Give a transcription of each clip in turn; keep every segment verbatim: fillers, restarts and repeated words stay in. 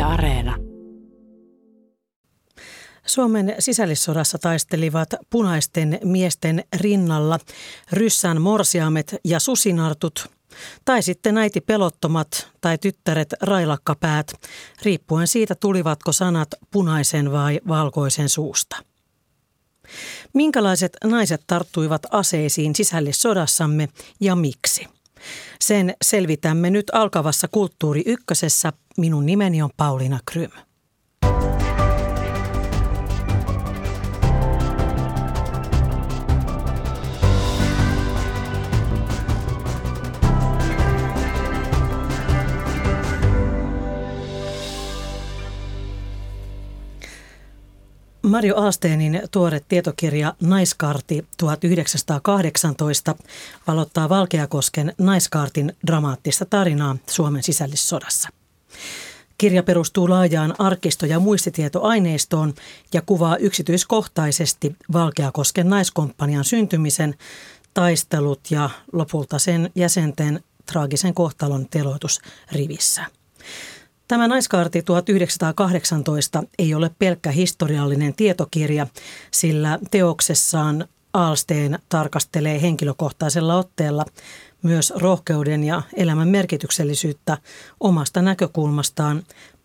Areena. Suomen sisällissodassa taistelivat punaisten miesten rinnalla ryssän morsiamet ja susinartut, tai sitten äiti pelottomat tai tyttäret railakkapäät, riippuen siitä tulivatko sanat punaisen vai valkoisen suusta. Minkälaiset naiset tarttuivat aseisiin sisällissodassamme ja miksi? Sen selvitämme nyt alkavassa Kulttuuri Ykkösessä. Minun nimeni on Pauliina Krym. Marjo Ahlstenin tuore tietokirja Naiskaarti tuhatyhdeksänsataakahdeksantoista valottaa Valkeakosken naiskaartin dramaattista tarinaa Suomen sisällissodassa. Kirja perustuu laajaan arkisto- ja muistitietoaineistoon ja kuvaa yksityiskohtaisesti Valkeakosken naiskomppanian syntymisen, taistelut ja lopulta sen jäsenten traagisen kohtalon teloitusrivissä. Tämä Naiskaarti tuhatyhdeksänsataakahdeksantoista ei ole pelkkä historiallinen tietokirja, sillä teoksessaan Ahlsten tarkastelee henkilökohtaisella otteella myös rohkeuden ja elämän merkityksellisyyttä omasta näkökulmastaan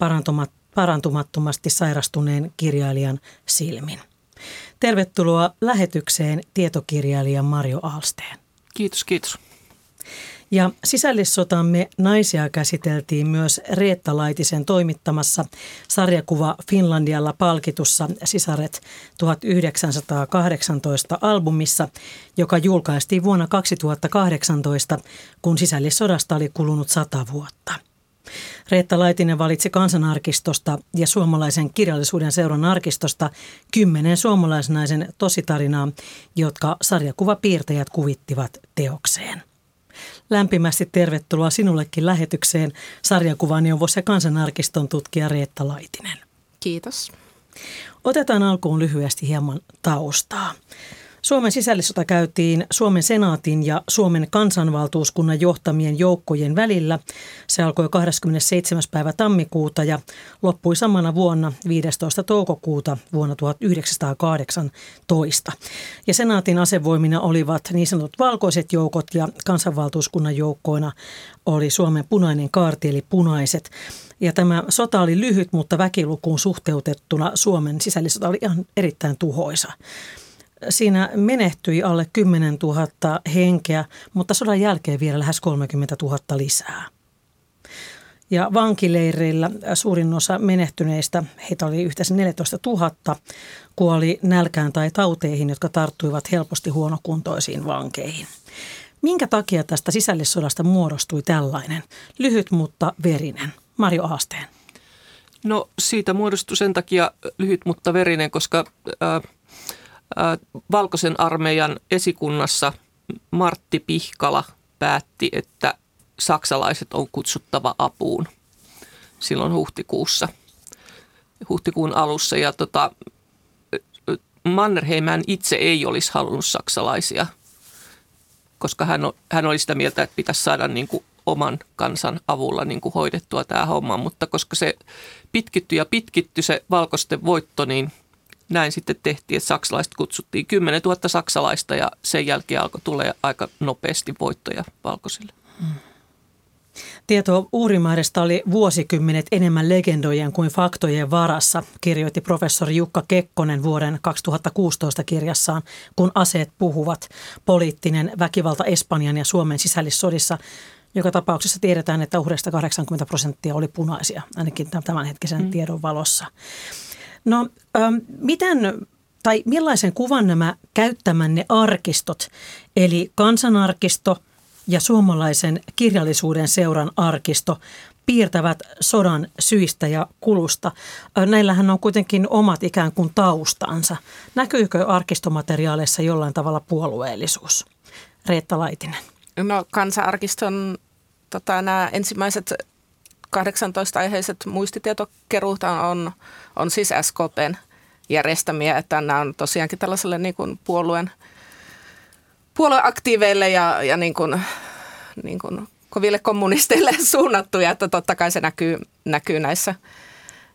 parantumattomasti sairastuneen kirjailijan silmin. Tervetuloa lähetykseen tietokirjailija Marjo Ahlsten. Kiitos, kiitos. Ja sisällissotamme naisia käsiteltiin myös Reetta Laitisen toimittamassa sarjakuva Finlandialla palkitussa Sisaret tuhatyhdeksänsataakahdeksantoista albumissa, joka julkaistiin vuonna kaksituhattakahdeksantoista, kun sisällissodasta oli kulunut sata vuotta. Reetta Laitinen valitsi Kansanarkistosta ja Suomalaisen kirjallisuuden seuran arkistosta kymmenen suomalaisnaisen tositarinaa, jotka sarjakuvapiirtäjät kuvittivat teokseen. Lämpimästi tervetuloa sinullekin lähetykseen sarjakuvaneuvos ja Kansanarkiston tutkija Reetta Laitinen. Kiitos. Otetaan alkuun lyhyesti hieman taustaa. Suomen sisällissota käytiin Suomen senaatin ja Suomen kansanvaltuuskunnan johtamien joukkojen välillä. Se alkoi kahdeskymmenesseitsemäs päivä tammikuuta ja loppui samana vuonna viidestoista toukokuuta vuonna tuhatyhdeksänsataakahdeksantoista. Ja senaatin asevoimina olivat niin sanotut valkoiset joukot ja kansanvaltuuskunnan joukkoina oli Suomen punainen kaarti eli punaiset. Ja tämä sota oli lyhyt, mutta väkilukuun suhteutettuna Suomen sisällissota oli ihan erittäin tuhoisa. Siinä menehtyi alle kymmenen tuhatta henkeä, mutta sodan jälkeen vielä lähes kolmekymmentä tuhatta lisää. Ja vankileireillä suurin osa menehtyneistä, heitä oli yhteensä neljätoista tuhatta, kuoli nälkään tai tauteihin, jotka tarttuivat helposti huonokuntoisiin vankeihin. Minkä takia tästä sisällissodasta muodostui tällainen lyhyt, mutta verinen? Marjo Ahlsten. No siitä muodostui sen takia lyhyt, mutta verinen, koska Äh, Valkoisen armeijan esikunnassa Martti Pihkala päätti, että saksalaiset on kutsuttava apuun silloin huhtikuussa, huhtikuun alussa. Ja tota, Mannerheimän itse ei olisi halunnut saksalaisia, koska hän, hän oli sitä mieltä, että pitäisi saada niin kuin oman kansan avulla niin kuin hoidettua tämä homma. Mutta koska se pitkittyi ja pitkittyi se valkoisten voitto, niin näin sitten tehtiin, että saksalaiset kutsuttiin kymmenen tuhatta saksalaista ja sen jälkeen alkoi tulla aika nopeasti voittoja valkoisille. Hmm. Tieto Uurimahdesta oli vuosikymmenet enemmän legendojen kuin faktojen varassa, kirjoitti professori Jukka Kekkonen vuoden kaksituhattakuusitoista kirjassaan Kun aseet puhuvat, poliittinen väkivalta Espanjan ja Suomen sisällissodissa. Joka tapauksessa tiedetään, että uhreista kahdeksankymmentä prosenttia oli punaisia, ainakin tämänhetkisen hmm. tiedon valossa. No, ähm, miten tai millaisen kuvan nämä käyttämänne arkistot, eli Kansanarkisto ja Suomalaisen kirjallisuuden seuran arkisto, piirtävät sodan syistä ja kulusta? Äh, näillähän on kuitenkin omat ikään kuin taustansa. Näkyykö arkistomateriaaleissa jollain tavalla puolueellisuus? Reetta Laitinen. No Kansanarkiston tota, nämä ensimmäiset kahdeksantoista-aiheiset muistitietokeruut on, on siis S K P:n järjestämiä, että nämä on tosiaankin tällaiselle niin kuin puolueen, puolueaktiiveille ja, ja niin kuin, niin kuin koville kommunisteille suunnattuja, että totta kai se näkyy, näkyy näissä,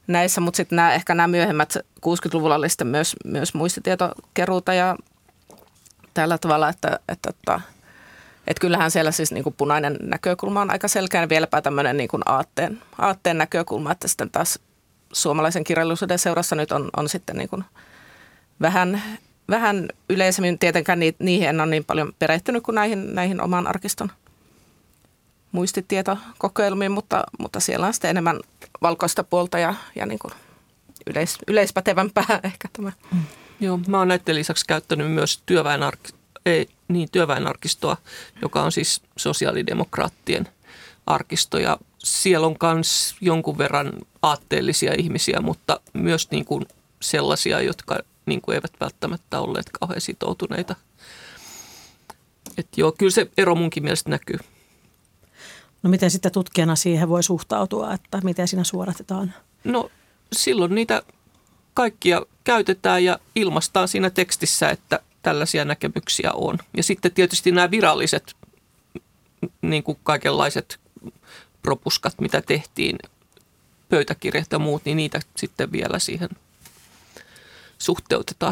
näissä, mutta sitten nämä, ehkä nämä myöhemmät kuusikymmentäluvulla oli sitten myös, myös muistitietokeruuta ja tällä tavalla, että, että, että, että kyllähän siellä siis niin kuin punainen näkökulma on aika selkeä, vieläpä tämmöinen niin kuin aatteen, aatteen näkökulma, että sitten taas suomalaisen kirjallisuuden seurassa nyt on, on sitten niin kuin vähän, vähän yleisemmin, tietenkään ni, niihin en ole niin paljon perehtynyt kuin näihin, näihin oman arkiston muistitietokokeilmiin, mutta, mutta siellä on sitten enemmän valkoista puolta ja, ja niin kuin yleis, yleispätevämpää ehkä tämä. Mm. Joo, mä oon näiden lisäksi käyttänyt myös työväenark- ei, niin, työväenarkistoa, joka on siis sosiaalidemokraattien arkisto. Ja siellä on myös jonkun verran aatteellisia ihmisiä, mutta myös niin kuin sellaisia, jotka niin kuin eivät välttämättä olleet kauhean sitoutuneita. Et joo, kyllä se ero munkin mielestä näkyy. No miten sitten tutkijana siihen voi suhtautua, että miten siinä suoratetaan? No silloin niitä kaikkia käytetään ja ilmaistaan siinä tekstissä, että tällaisia näkemyksiä on. Ja sitten tietysti nämä viralliset niin kuin kaikenlaiset propuskat, mitä tehtiin, pöytäkirjat ja muut, niin niitä sitten vielä siihen suhteutetaan.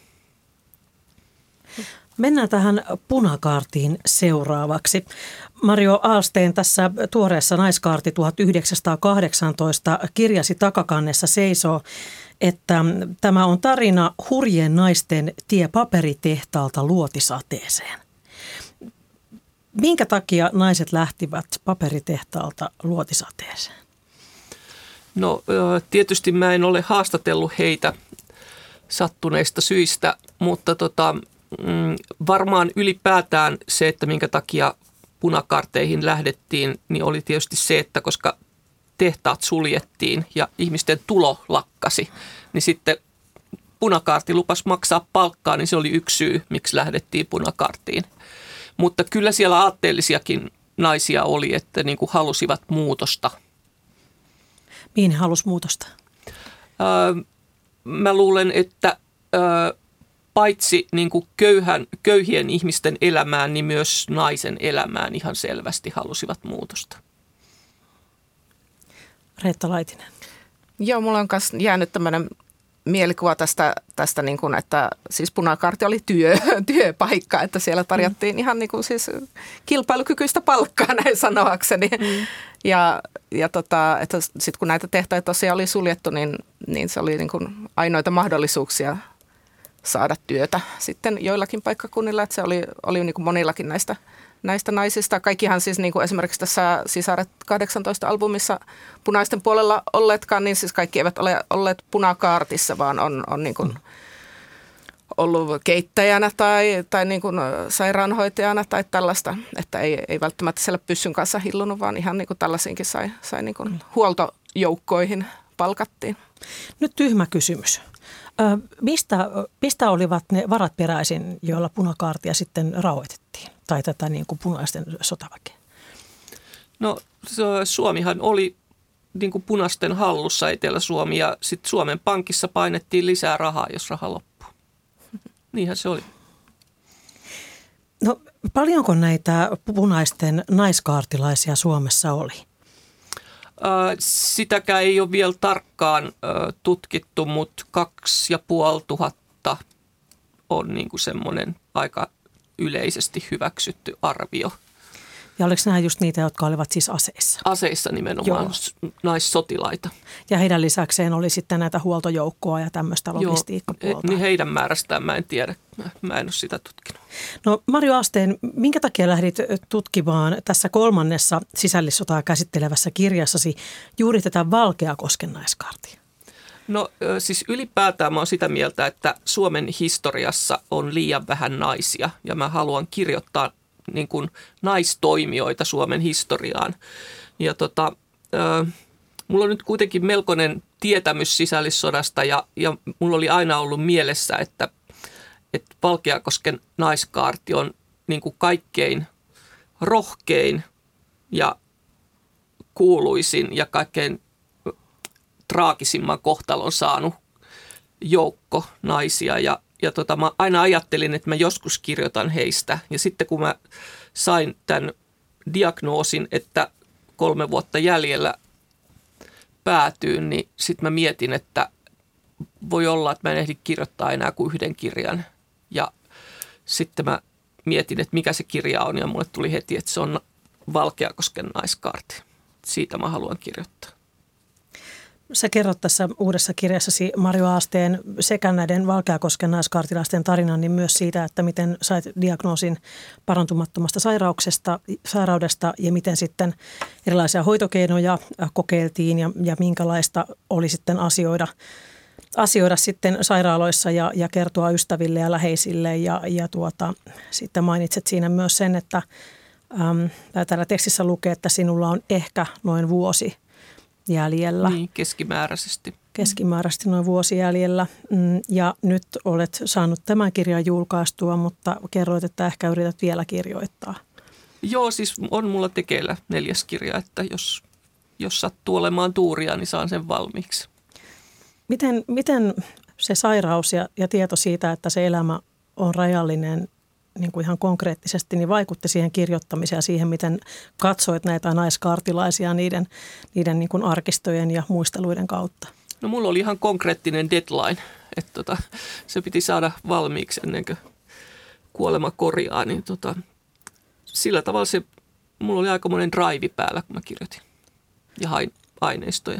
Mennään tähän punakaartiin seuraavaksi. Mario Ahlsten tässä tuoreessa Naiskaarti tuhatyhdeksänsataakahdeksantoista kirjasi takakannessa seisoo, että tämä on tarina hurjien naisten tie paperitehtaalta luotisateeseen. Minkä takia naiset lähtivät paperitehtaalta luotisateeseen? No tietysti mä en ole haastatellut heitä sattuneista syistä, mutta tota, varmaan ylipäätään se, että minkä takia punakaarteihin lähdettiin, niin oli tietysti se, että koska tehtaat suljettiin ja ihmisten tulo lakkasi, niin sitten punakaarti lupasi maksaa palkkaa, niin se oli yksi syy, miksi lähdettiin punakaartiin. Mutta kyllä siellä aatteellisiakin naisia oli, että niin kuin halusivat muutosta. Mihin he halusi muutosta? Öö, mä luulen, että öö, paitsi niin kuin köyhän, köyhien ihmisten elämään, niin myös naisen elämään ihan selvästi halusivat muutosta. Reetta Laitinen. Joo, mulla on myös jäänyt tämmöinen mielikuva tästä, tästä niin kuin, että siis punakaarti oli työ, työpaikka, että siellä tarjottiin mm. ihan niin kuin siis kilpailukykyistä palkkaa näin sanoakseni. Mm. Ja, ja tota, että sitten kun näitä tehtaita tosiaan oli suljettu, niin, niin se oli niin kuin ainoita mahdollisuuksia saada työtä sitten joillakin paikkakunnilla, että se oli, oli niin kuin monillakin näistä, näistä naisista. Kaikkihan siis niin kuin esimerkiksi tässä Sisaret kahdeksantoista albumissa punaisten puolella olleetkaan, niin siis kaikki eivät ole olleet punakaartissa, vaan on, on niin kuin ollut keittäjänä tai, tai niin kuin sairaanhoitajana tai tällaista, että ei, ei välttämättä siellä pyssyn kanssa hillunut, vaan ihan niin kuin tällaisiinkin sai, sai niin kuin huoltojoukkoihin palkattiin. Nyt tyhmä kysymys. Ö, mistä, mistä olivat ne varat peräisin, joilla punakaartia sitten rauhoitettiin, tai tätä niin kuin punaisten sotaväkeä? No Suomihan oli niin kuin punaisten hallussa Etelä-Suomi, ja sitten Suomen Pankissa painettiin lisää rahaa, jos raha loppuu. Niinhän se oli. No paljonko näitä punaisten naiskaartilaisia Suomessa oli? Sitäkään ei ole vielä tarkkaan tutkittu, mutta kaksi ja puoli tuhatta on niin kuin semmoinen aika yleisesti hyväksytty arvio. Ja oliko nämä just niitä, jotka olivat siis aseissa? Aseissa nimenomaan. Joo. Naissotilaita. Ja heidän lisäkseen oli sitten näitä huoltojoukkoa ja tämmöistä logistiikkapuolta. Joo, niin heidän määrästään mä en tiedä. Mä en ole sitä tutkinut. No Mario Ahlsten, minkä takia lähdit tutkimaan tässä kolmannessa sisällissotaa käsittelevässä kirjassasi juuri tätä Valkeakosken naiskaartia? No siis ylipäätään mä oon sitä mieltä, että Suomen historiassa on liian vähän naisia ja mä haluan kirjoittaa niin kuin naistoimijoita Suomen historiaan. Ja tota, äh, mulla on nyt kuitenkin melkoinen tietämys sisällissodasta ja, ja mulla oli aina ollut mielessä, että, että Valkeakosken naiskaarti on niin kuin kaikkein rohkein ja kuuluisin ja kaikkein traagisimman kohtalon saanut joukko naisia ja Ja tota, mä aina ajattelin, että mä joskus kirjoitan heistä. Ja sitten kun mä sain tämän diagnoosin, että kolme vuotta jäljellä päätyyn, niin sitten mä mietin, että voi olla, että mä en ehdi kirjoittaa enää kuin yhden kirjan. Ja sitten mä mietin, että mikä se kirja on, ja mulle tuli heti, että se on Valkeakosken naiskaarti. Siitä mä haluan kirjoittaa. Sä kerrot tässä uudessa kirjassasi Marjo Aasteen sekä näiden Valkeakosken naiskaartilaisten tarinan, niin myös siitä, että miten sait diagnoosin parantumattomasta sairauksesta, sairaudesta ja miten sitten erilaisia hoitokeinoja kokeiltiin ja, ja minkälaista oli sitten asioida, asioida sitten sairaaloissa ja, ja kertoa ystäville ja läheisille. Ja, ja tuota, sitten mainitset siinä myös sen, että äm, täällä tekstissä lukee, että sinulla on ehkä noin vuosi jäljellä. Niin, keskimääräisesti. Keskimääräisesti noin vuosi jäljellä. Ja nyt olet saanut tämän kirjan julkaistua, mutta kerroit, että ehkä yrität vielä kirjoittaa. Joo, siis on mulla tekeillä neljäs kirja, että jos, jos sattuu olemaan tuuria, niin saan sen valmiiksi. Miten, miten se sairaus ja, ja tieto siitä, että se elämä on rajallinen niin kuin ihan konkreettisesti, niin vaikutti siihen kirjoittamiseen ja siihen, miten katsoit näitä naiskaartilaisia niiden, niiden niin kuin arkistojen ja muisteluiden kautta? No mulla oli ihan konkreettinen deadline, että tota, se piti saada valmiiksi ennen kuin kuolema korjaa, niin tota, sillä tavalla se, mulla oli aikamoinen drive päällä, kun mä kirjoitin ja hain aineistoja.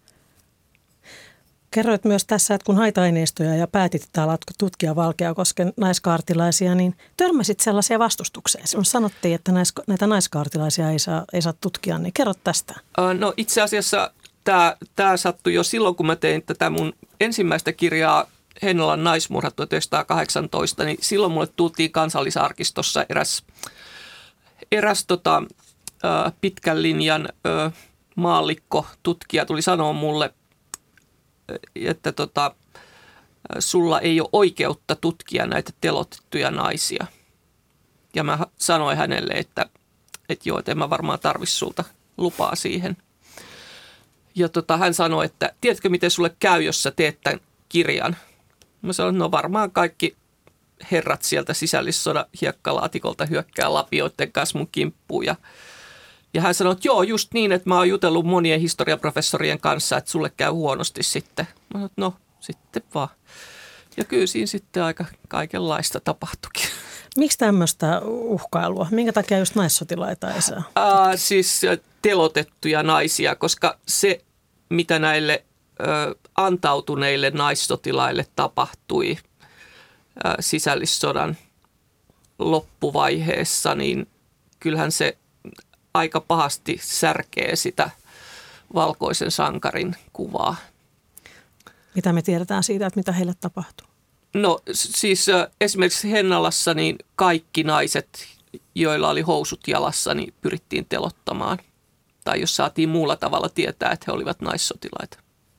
Kerroit myös tässä, että kun hait aineistoja ja päätit, että alat tutkia Valkeakosken naiskaartilaisia, niin törmäsit sellaisia vastustukseen. Sinun sanottiin, että näitä naiskaartilaisia ei saa, ei saa tutkia, niin kerro tästä. No itse asiassa tämä, tämä sattui jo silloin, kun mä tein tätä mun ensimmäistä kirjaa Hennalan naismurhat tuhatyhdeksänsataakahdeksantoista, niin silloin mulle tultiin Kansallisarkistossa eräs, eräs tota, pitkän linjan maallikko tutkija tuli sanoa mulle, että tota, sulla ei ole oikeutta tutkia näitä telotettuja naisia. Ja mä sanoin hänelle, että, että joo, että en mä varmaan tarvitse sulta lupaa siihen. Ja tota, hän sanoi, että tiedätkö miten sulle käy, jos sä teet tämän kirjan? Mä sanoin, että no varmaan kaikki herrat sieltä sisällissodan hiekkalaatikolta hyökkää lapioiden kanssa mun kimppuun. Ja, ja hän sanoi, että joo, just niin, että mä oon jutellut monien historiaprofessorien kanssa, että sulle käy huonosti sitten. Mä sanoin, että no sitten vaan. Ja kyllä siinä sitten aika kaikenlaista tapahtuikin. Miksi tämmöistä uhkailua? Minkä takia just naissotilaita ei saa? Ää, siis telotettuja naisia, koska se, mitä näille ö, antautuneille naissotilaille tapahtui ö, sisällissodan loppuvaiheessa, niin kyllähän se aika pahasti särkee sitä valkoisen sankarin kuvaa. Mitä me tiedetään siitä, että mitä heille tapahtuu? No siis esimerkiksi Hennalassa niin kaikki naiset, joilla oli housut jalassa, niin pyrittiin telottamaan. Tai jos saatiin muulla tavalla tietää, että he olivat naissotilaita.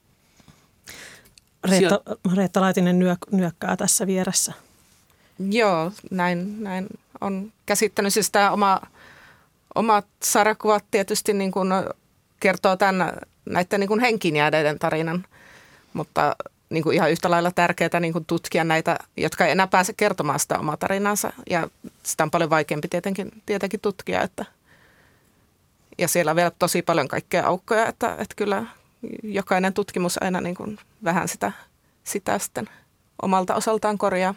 Reetta, Reetta Laitinen nyök, nyökkää tässä vieressä. Joo, näin, näin on käsittänyt. Siis tämä oma, omat sarjakuvat tietysti niin kuin kertoo tämän, näiden niin kuin henkiin jääneiden tarinan, mutta niin kuin ihan yhtä lailla tärkeää niin kuin tutkia näitä, jotka ei enää pääse kertomaan sitä omaa tarinansa. Ja sitä on paljon vaikeampi tietenkin, tietenkin tutkia. Että, ja siellä on vielä tosi paljon kaikkea aukkoja, että, että kyllä jokainen tutkimus aina niin kuin vähän sitä, sitä sitten omalta osaltaan korjaa.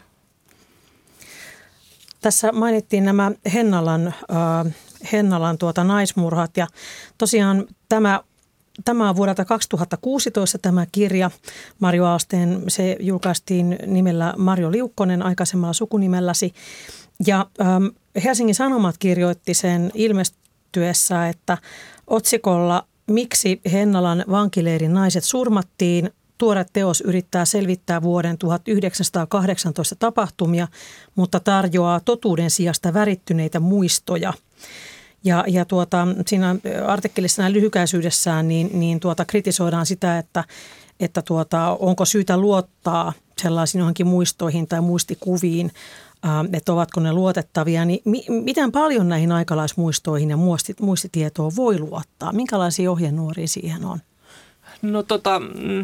Tässä mainittiin nämä Hennalan, äh, Hennalan tuota naismurhat ja tosiaan tämä Tämä on vuodelta kaksituhattakuusitoista tämä kirja. Marjo Aasteen, se julkaistiin nimellä Marjo Liukkonen aikaisemmalla sukunimelläsi. Ja ähm, Helsingin Sanomat kirjoitti sen ilmestyessä, että otsikolla Miksi Hennalan vankileirin naiset surmattiin? Tuore teos yrittää selvittää vuoden tuhatyhdeksänsataakahdeksantoista tapahtumia, mutta tarjoaa totuuden sijasta värittyneitä muistoja. Ja, ja tuota, siinä artikkelissa näin lyhykäisyydessään niin, niin tuota, kritisoidaan sitä, että, että tuota, onko syytä luottaa sellaisiin johonkin muistoihin tai muistikuviin, ää, että ovatko ne luotettavia. Niin mi, miten paljon näihin aikalaismuistoihin ja muistitietoon voi luottaa? Minkälaisia ohjenuoria siihen on? No tota,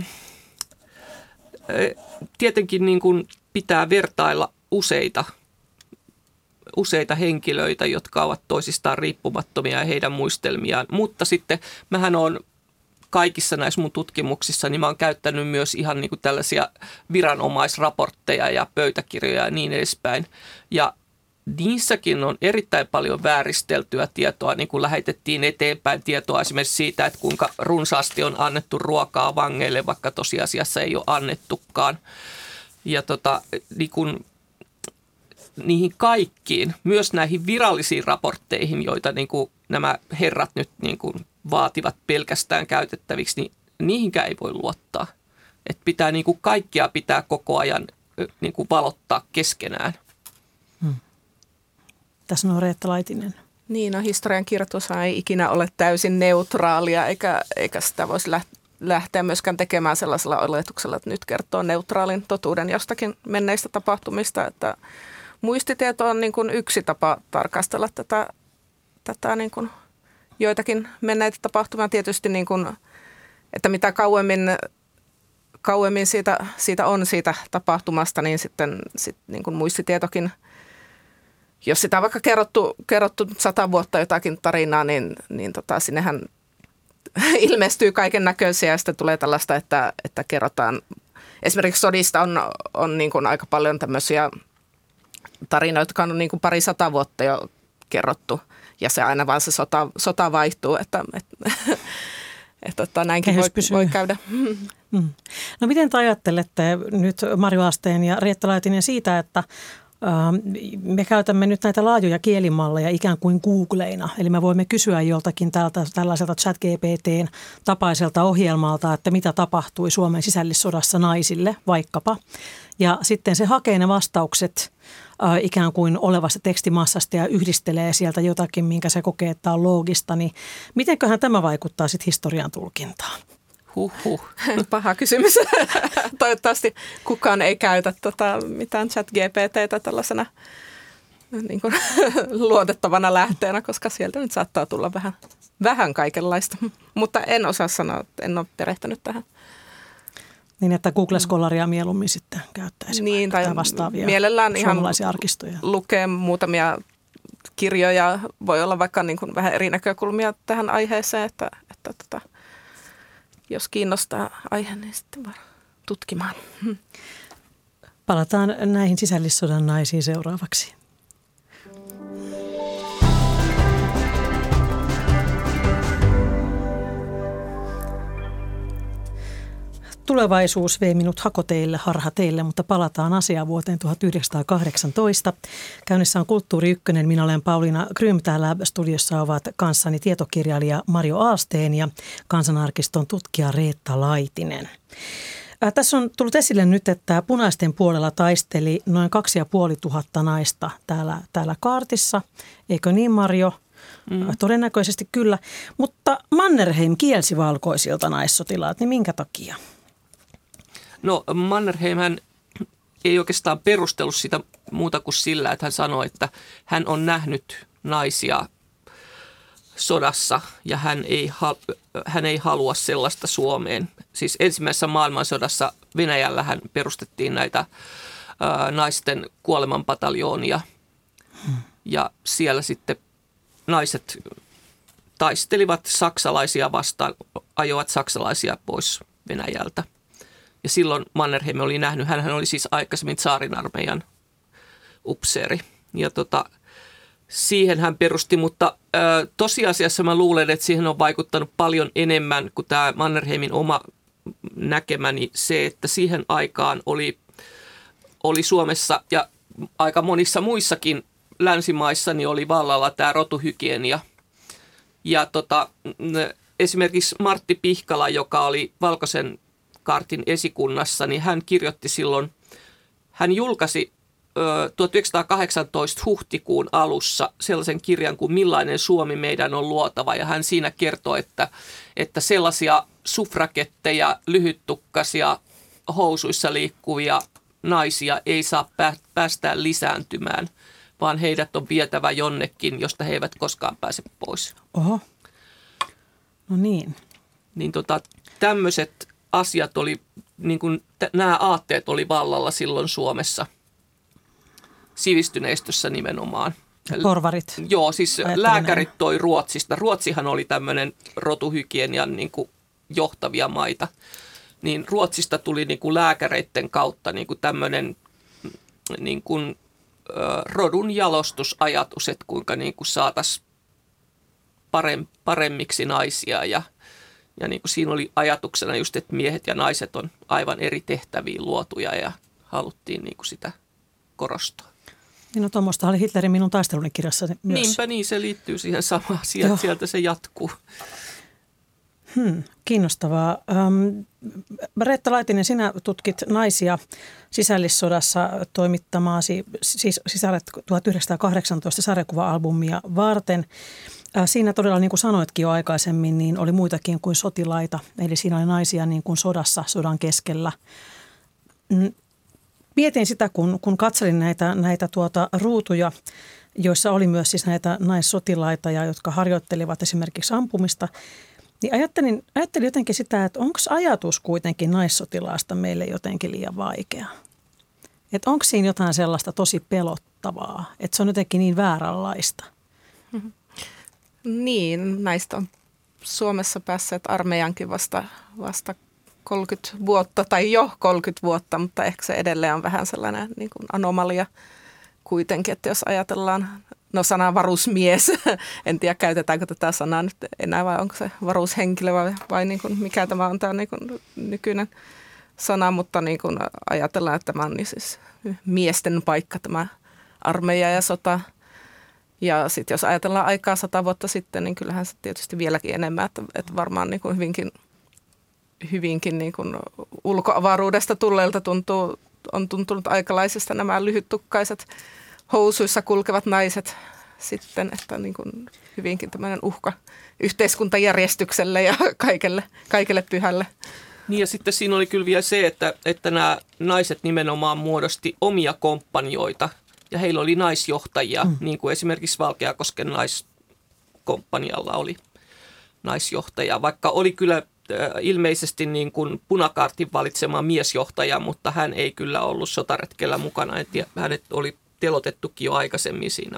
tietenkin niin kuin pitää vertailla useita useita henkilöitä, jotka ovat toisistaan riippumattomia ja heidän muistelmiaan. Mutta sitten mähän olen kaikissa näissä mun tutkimuksissa, niin mä oon käyttänyt myös ihan niin kuin tällaisia viranomaisraportteja ja pöytäkirjoja ja niin edespäin. Ja niissäkin on erittäin paljon vääristeltyä tietoa, niin kuin lähetettiin eteenpäin tietoa esimerkiksi siitä, että kuinka runsaasti on annettu ruokaa vangeille, vaikka tosiasiassa ei ole annettukaan. Ja tota, niin kuin niihin kaikkiin, myös näihin virallisiin raportteihin, joita niin kuin nämä herrat nyt niin kuin vaativat pelkästään käytettäviksi, niin niihinkään ei voi luottaa. Että pitää niin kuin kaikkia pitää koko ajan niin kuin valottaa keskenään. Hmm. Tässä on Reetta Laitinen. Niin, no historian kirjoitushan ei ikinä ole täysin neutraalia, eikä, eikä sitä voisi lähteä myöskään tekemään sellaisella oletuksella, että nyt kertoo neutraalin totuuden jostakin menneistä tapahtumista, että muistitieto on niin kuin yksi tapa tarkastella tätä, tätä niin kuin joitakin menneitä tapahtumia. Tietysti, niin kuin, että mitä kauemmin, kauemmin siitä, siitä on siitä tapahtumasta, niin sitten sit niin kuin muistitietokin, jos sitä on vaikka kerrottu, kerrottu sata vuotta jotakin tarinaa, niin, niin tota, sinnehän ilmestyy kaiken näköisiä ja sitten tulee tällaista, että, että kerrotaan. Esimerkiksi sodista on, on niin kuin aika paljon tämmöisiä tarinoita, jotka on niin kuin pari sata vuotta jo kerrottu ja se aina vaan se sota, sota vaihtuu, että, että, että, että näinkin voi, voi käydä. Mm. No miten te ajattelette nyt Marjo Asteen ja Reetta Laitinen siitä, että me käytämme nyt näitä laajoja kielimalleja ikään kuin Googleina, eli me voimme kysyä joltakin tältä, tällaiselta ChatGPT:n tapaiselta ohjelmalta, että mitä tapahtui Suomen sisällissodassa naisille vaikkapa. Ja sitten se hakee ne vastaukset äh, ikään kuin olevasta tekstimassasta ja yhdistelee sieltä jotakin, minkä se kokee, että on loogista. Niin mitenköhän tämä vaikuttaa sitten historian tulkintaan? Huhhuh. Paha kysymys. Toivottavasti kukaan ei käytä tota mitään ChatGPT:tä tällaisena niin kuin, luotettavana lähteenä, koska sieltä nyt saattaa tulla vähän, vähän kaikenlaista. Mutta en osaa sanoa, että en ole perehtynyt tähän. Niin, että Google-skolaria mieluummin sitten käyttäisi niin, tai vastaavia mielellään suomalaisia ihan arkistoja. Lukee muutamia kirjoja. Voi olla vaikka niin kuin vähän eri näkökulmia tähän aiheeseen, että, että tota, jos kiinnostaa aihe, niin sitten vaan tutkimaan. Palataan näihin sisällissodan naisiin seuraavaksi. Tulevaisuus vei minut hakoteille, harha teille, mutta palataan asiaan vuoteen tuhatyhdeksänsataakahdeksantoista. Käynnissä on Kulttuuri Ykkönen. Minä olen Pauliina Grym. Täällä studiossa ovat kanssani tietokirjailija Marjo Aasteen ja Kansanarkiston tutkija Reetta Laitinen. Äh, tässä on tullut esille nyt, että punaisten puolella taisteli noin kaksi ja puoli tuhatta naista täällä, täällä kaartissa. Eikö niin, Marjo? Mm. Todennäköisesti kyllä. Mutta Mannerheim kielsi valkoisilta naissotilaat, niin minkä takia? No Mannerheimhän ei oikeastaan perustellut sitä muuta kuin sillä, että hän sanoi, että hän on nähnyt naisia sodassa ja hän ei, hän ei halua sellaista Suomeen. Siis ensimmäisessä maailmansodassa Venäjällähän perustettiin näitä ää, naisten kuolemanpataljoonia hmm. ja siellä sitten naiset taistelivat saksalaisia vastaan, ajoivat saksalaisia pois Venäjältä. Ja silloin Mannerheim oli nähnyt, hänhän oli siis aikaisemmin tsaarin armeijan upseeri. Ja tota, siihen hän perusti, mutta ö, tosiasiassa mä luulen, että siihen on vaikuttanut paljon enemmän kuin tämä Mannerheimin oma näkemäni se, että siihen aikaan oli, oli Suomessa ja aika monissa muissakin länsimaissa niin oli vallalla tämä rotuhygienia. Ja tota, esimerkiksi Martti Pihkala, joka oli Valkoisen kaartin esikunnassa, niin hän kirjoitti silloin, hän julkaisi ö, tuhatyhdeksänsataakahdeksantoista huhtikuun alussa sellaisen kirjan kuin Millainen Suomi meidän on luotava. Ja hän siinä kertoi, että, että sellaisia suffraketteja, lyhyttukkaisia, housuissa liikkuvia naisia ei saa päästää lisääntymään, vaan heidät on vietävä jonnekin, josta he eivät koskaan pääse pois. Oho, no niin. Niin tota, tämmöiset asiat oli, niin kuin t- nämä aatteet oli vallalla silloin Suomessa, sivistyneistössä nimenomaan. Porvarit. Joo, siis lääkärit toi Ruotsista. Ruotsihan oli tämmöinen rotuhygienian niin kuin johtavia maita. Niin Ruotsista tuli niin kuin lääkäreiden kautta niin kuin tämmöinen niin kuin, ö, rodun jalostusajatus, että kuinka niin kuin saataisiin paremmiksi naisia ja, ja niin kuin siinä oli ajatuksena just, että miehet ja naiset on aivan eri tehtäviin luotuja ja haluttiin niin kuin sitä korostaa. Niin no tuommoista oli Hitlerin Minun taisteluni kirjassa myös. Niinpä niin, se liittyy siihen samaan. Sieltä, sieltä se jatkuu. Hmm, kiinnostavaa. Ähm, Reetta Laitinen, sinä tutkit naisia sisällissodassa toimittamaasi siis Sisaret tuhatyhdeksänsataakahdeksantoista sarjakuva-albumia varten. Äh, siinä todella, niin kuin sanoitkin jo aikaisemmin, niin oli muitakin kuin sotilaita. Eli siinä oli naisia niin kuin sodassa, sodan keskellä. Mm. Mietin sitä, kun, kun katselin näitä, näitä tuota ruutuja, joissa oli myös siis näitä naissotilaita, ja jotka harjoittelivat esimerkiksi ampumista, niin ajattelin, ajattelin jotenkin sitä, että onko ajatus kuitenkin naissotilaasta meille jotenkin liian vaikea? Että onko siinä jotain sellaista tosi pelottavaa, että se on jotenkin niin vääränlaista? Mm-hmm. Niin, näistä on Suomessa päässeet armeijankin vasta, vasta kolmekymmentä vuotta tai jo kolmekymmentä vuotta, mutta ehkä se edelleen on vähän sellainen niin kuin anomalia kuitenkin, että jos ajatellaan, no sana varusmies, en tiedä käytetäänkö tätä sanaa nyt enää vai onko se varushenkilö vai, vai niin kuin mikä tämä on tämä niin kuin nykyinen sana, mutta niin kuin ajatellaan, että tämä on niin siis miesten paikka tämä armeija ja sota. Ja sitten jos ajatellaan aikaa sata vuotta sitten, niin kyllähän se tietysti vieläkin enemmän, että, että varmaan niin kuin hyvinkin hyvinkin niin kuin ulkoavaruudesta tulleilta tuntuu, on tuntunut aikalaisista nämä lyhyttukkaiset housuissa kulkevat naiset sitten, että niin kuin hyvinkin tämmöinen uhka yhteiskuntajärjestykselle ja kaikelle, kaikelle pyhälle. Niin ja sitten siinä oli kyllä vielä se, että, että nämä naiset nimenomaan muodosti omia komppanjoita ja heillä oli naisjohtajia, mm. niin kuin esimerkiksi Valkeakosken naiskomppanialla oli naisjohtaja, vaikka oli kyllä ilmeisesti niin kuin punakaartin valitsema miesjohtaja, mutta hän ei kyllä ollut sotaretkellä mukana. Et hänet oli telotettukin jo aikaisemmin siinä.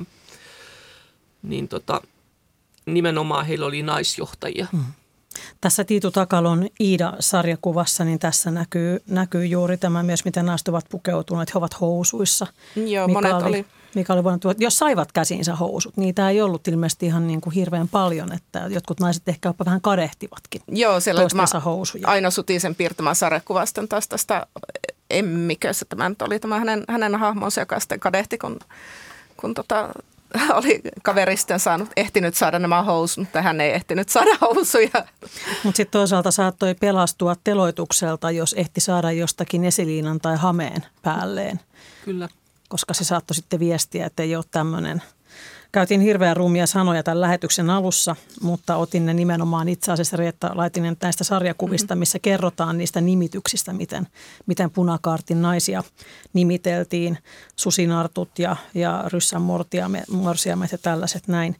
Niin tota, nimenomaan heillä oli naisjohtajia. Hmm. Tässä Tiitu Takalon Iida-sarjakuvassa, niin tässä näkyy, näkyy juuri tämä myös, miten naiset ovat pukeutuneet. He ovat housuissa. Joo, mikä monet oli, oli. Mikä oli vuonna, jos saivat käsiinsä housut, niitä ei ollut ilmeisesti ihan niin kuin hirveän paljon, että jotkut naiset ehkä jopa vähän kadehtivatkin. Joo, siellä toistensa housuja. Aino Sutisen piirtämä sarjakuva sitten taas tästä Emmikössä. Tämä nyt oli tämä hänen, hänen hahmonsa, joka sitten kadehti, kun, kun tota, oli kaveri sitten saanut, ehtinyt saada nämä housut, mutta hän ei ehtinyt saada housuja. Mutta sitten toisaalta saattoi pelastua teloitukselta, jos ehti saada jostakin esiliinan tai hameen päälleen. Kyllä. Koska se saattoi sitten viestiä, että ei ole tämmöinen. Käytiin hirveän ruumia sanoja tämän lähetyksen alussa, mutta otin ne nimenomaan itse asiassa Reetta Laitinen näistä sarjakuvista, missä kerrotaan niistä nimityksistä, miten, miten punakaartin naisia nimiteltiin, susinartut ja, ja ryssän morsiamet ja tällaiset näin.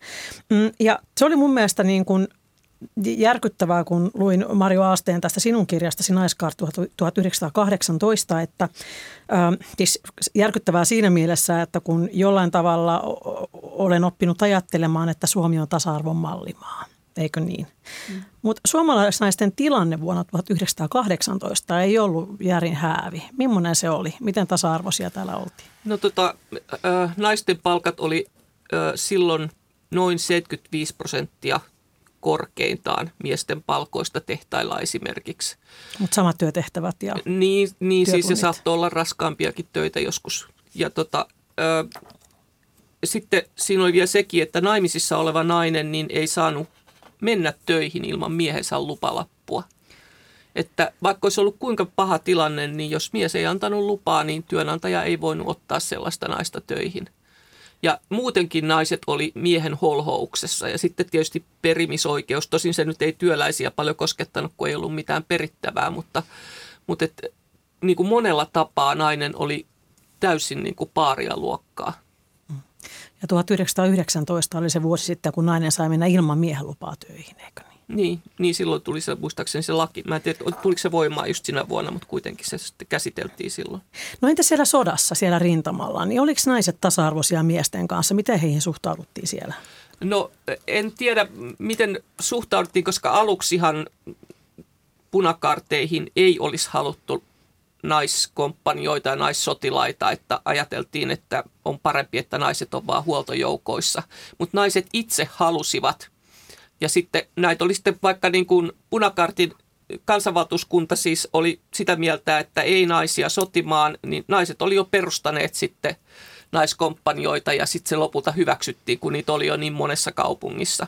Ja se oli mun mielestä niin kuin järkyttävää, kun luin Marjo Aasteen tästä sinun kirjastasi Naiskaart tuhatyhdeksänsataakahdeksantoista, että äh, siis järkyttävää siinä mielessä, että kun jollain tavalla olen oppinut ajattelemaan, että Suomi on tasa-arvon mallimaa, eikö niin? Mm. Mutta suomalaisnaisten tilanne vuonna tuhatyhdeksänsataakahdeksantoista ei ollut järin häävi. Millainen se oli? Miten tasa-arvoisia täällä oltiin? No tota, äh, naisten palkat oli äh, silloin noin seitsemänkymmentäviisi prosenttia korkeintaan miesten palkoista tehtailla esimerkiksi. Mutta samat työtehtävät ja Niin, niin siis se saattoi olla raskaampiakin töitä joskus. Ja tota, ö, sitten siinä oli vielä sekin, että naimisissa oleva nainen niin ei saanut mennä töihin ilman miehensä lupalappua. Että vaikka olisi ollut kuinka paha tilanne, niin jos mies ei antanut lupaa, niin työnantaja ei voinut ottaa sellaista naista töihin. Ja muutenkin naiset oli miehen holhouksessa ja sitten tietysti perimisoikeus. Tosin se nyt ei työläisiä paljon koskettanut, kun ei ollut mitään perittävää, mutta, mutta et, niin kuin monella tapaa nainen oli täysin niin kuin paarialuokkaa. Ja tuhatyhdeksänsataayhdeksäntoista oli se vuosi sitten, kun nainen sai mennä ilman miehen lupaa töihin, eikö niin? Niin, niin silloin tuli se, muistaakseni se laki. Mä en tiedä, tuliko se voimaan just sinä vuonna, mutta kuitenkin se sitten käsiteltiin silloin. No entä siellä sodassa, siellä rintamalla, niin oliko naiset tasa-arvoisia miesten kanssa? Miten heihin suhtauduttiin siellä? No en tiedä, miten suhtauduttiin, koska aluksihan punakaarteihin ei olisi haluttu naiskompanjoita ja naissotilaita, että ajateltiin, että on parempi, että naiset on vaan huoltojoukoissa. Mutta naiset itse halusivat. Ja sitten näitä oli sitten vaikka niin kuin punakaartin kansanvaltuuskunta siis oli sitä mieltä, että ei naisia sotimaan, niin naiset oli jo perustaneet sitten naiskompanjoita ja sitten se lopulta hyväksyttiin, kun niitä oli jo niin monessa kaupungissa.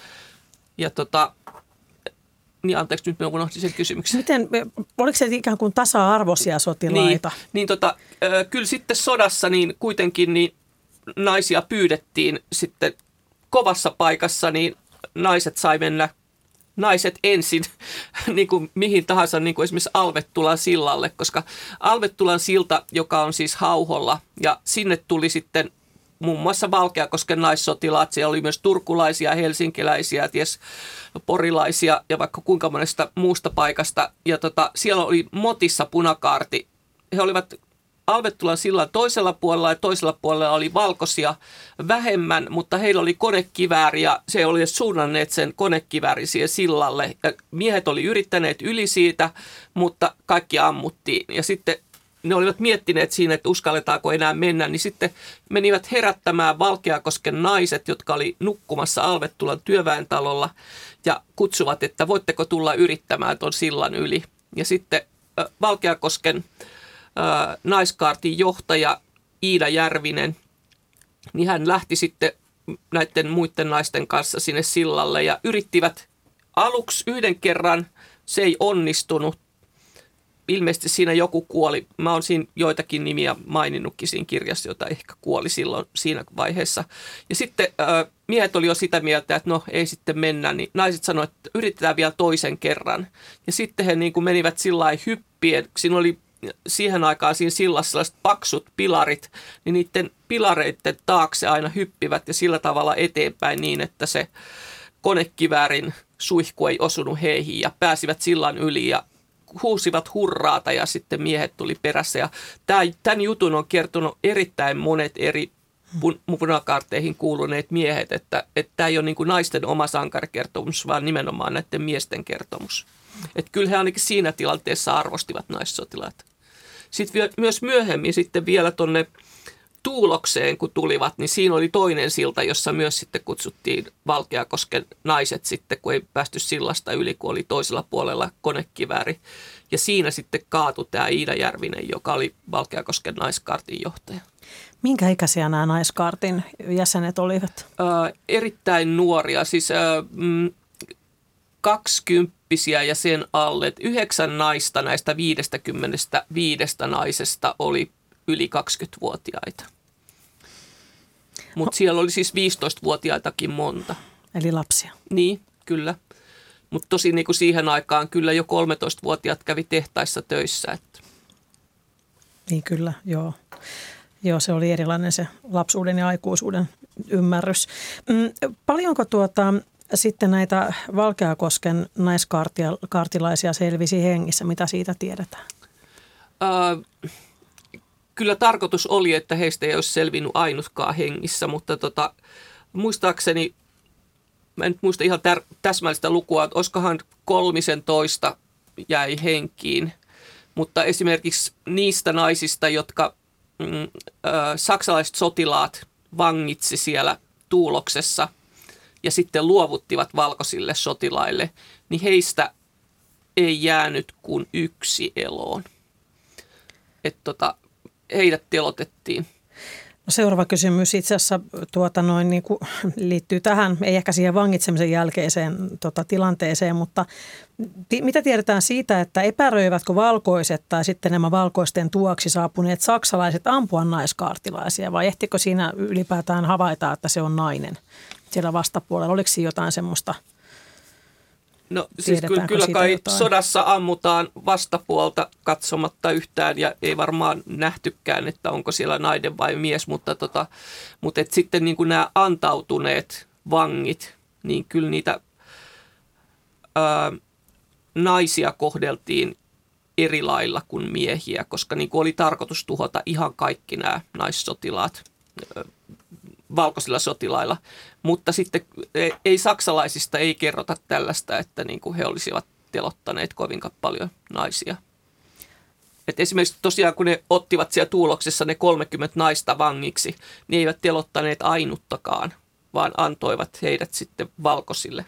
Ja tota, niin anteeksi, nyt minä unohdin sen kysymyksen. Miten, oliko se ikään kuin tasa-arvoisia sotilaita? Niin, niin tota, kyllä sitten sodassa niin kuitenkin niin naisia pyydettiin sitten kovassa paikassa, niin naiset sai mennä, naiset ensin niin kuin mihin tahansa, niin kuin esimerkiksi Alvettulan sillalle, koska Alvettulan silta, joka on siis Hauholla, ja sinne tuli sitten muun muassa Valkeakosken naissotilaat, siellä oli myös turkulaisia, helsinkiläisiä, ties porilaisia ja vaikka kuinka monesta muusta paikasta. Ja tota, siellä oli motissa punakaarti. He olivat Alvettulan sillan toisella puolella ja toisella puolella oli valkoisia vähemmän, mutta heillä oli konekivääri ja se oli suunnanneet sen konekiväärin siihen sillalle. Ja miehet oli yrittäneet yli siitä, mutta kaikki ammuttiin. Ja sitten ne olivat miettineet siinä, että uskalletaanko enää mennä, niin sitten menivät herättämään Valkeakosken naiset, jotka oli nukkumassa Alvettulan työväentalolla ja kutsuvat, että voitteko tulla yrittämään tuon sillan yli. Ja sitten äh, Valkeakosken äh, naiskaartin johtaja Iida Järvinen, niin hän lähti sitten näiden muiden naisten kanssa sinne sillalle ja yrittivät aluksi yhden kerran, se ei onnistunut. Ilmeisesti siinä joku kuoli. Mä oon siinä joitakin nimiä maininnutkin siinä kirjassa, jota ehkä kuoli silloin siinä vaiheessa. Ja sitten äh, miehet oli jo sitä mieltä, että no ei sitten mennä, niin naiset sanoivat, että yritetään vielä toisen kerran. Ja sitten he niin kuin menivät sillä lailla hyppien. Siinä oli siihen aikaan siinä sillassa sellaiset paksut pilarit, niin niiden pilareiden taakse aina hyppivät ja sillä tavalla eteenpäin niin, että se konekiväärin suihku ei osunut heihin ja pääsivät sillan yli ja huusivat hurraata ja sitten miehet tuli perässä. Ja tämän jutun on kertonut erittäin monet eri punakaarteihin kuuluneet miehet, että tämä ei ole niin kuin naisten oma sankarikertomus, vaan nimenomaan näiden miesten kertomus. Että kyllä he ainakin siinä tilanteessa arvostivat naissotilaat. Sitten myös myöhemmin sitten vielä tuonne Tuulokseen, kun tulivat, niin siinä oli toinen silta, jossa myös sitten kutsuttiin Valkeakosken naiset sitten, kun ei päästy sillasta yli, kun oli toisella puolella konekivääri. Ja siinä sitten kaatui tämä Iida Järvinen, joka oli Valkeakosken naiskaartin johtaja. Minkä ikäisiä nämä naiskaartin jäsenet olivat? Äh, erittäin nuoria, siis äh, kaksikymppisiä ja sen alle. Yhdeksän naista näistä viidestäkymmenestäviidestä naisesta oli yli kaksikymmentävuotiaita. Mutta siellä oli siis viisitoistavuotiaitakin monta. Eli lapsia. Niin, kyllä. Mutta tosi niin kuin siihen aikaan kyllä jo kolmetoistavuotiaat kävi tehtaissa töissä. Että. Niin kyllä, joo. Joo, se oli erilainen se lapsuuden ja aikuisuuden ymmärrys. Mm, paljonko tuota sitten näitä Valkeakosken naiskaartilaisia selvisi hengissä? Mitä siitä tiedetään? Äh, Kyllä tarkoitus oli, että heistä ei olisi selvinnyt ainutkaan hengissä, mutta tota, muistaakseni, mä en nyt muista ihan tär- täsmällistä lukua, että olisikohan kolmisen toista jäi henkiin. Mutta esimerkiksi niistä naisista, jotka mm, ö, saksalaiset sotilaat vangitsi siellä Tuuloksessa ja sitten luovuttivat valkoisille sotilaille, niin heistä ei jäänyt kuin yksi eloon. Että tota, heidät telotettiin. No seuraava kysymys itse asiassa tuota noin, niin kuin, liittyy tähän, ei ehkä siihen vangitsemisen jälkeiseen tota, tilanteeseen, mutta ti- mitä tiedetään siitä, että epäröivätkö valkoiset tai sitten nämä valkoisten tuoksi saapuneet saksalaiset ampua naiskaartilaisia vai ehtikö siinä ylipäätään havaita, että se on nainen siellä vastapuolella? Oliko siinä jotain semmoista? No siis kyllä, kyllä kai jotain? Sodassa ammutaan vastapuolta katsomatta yhtään ja ei varmaan nähtykään, että onko siellä nainen vai mies, mutta, tota, mutta et sitten niin kuin nämä antautuneet vangit, niin kyllä niitä ää, naisia kohdeltiin eri lailla kuin miehiä, koska niin kuin oli tarkoitus tuhota ihan kaikki nämä naissotilaat ää, valkoisilla sotilailla, mutta sitten ei saksalaisista ei kerrota tällaista, että niin kuin he olisivat telottaneet kovinkaan paljon naisia. Et esimerkiksi tosiaan kun ne ottivat siellä Tuuloksessa ne kolmekymmentä naista vangiksi, niin eivät telottaneet ainuttakaan, vaan antoivat heidät sitten valkoisille.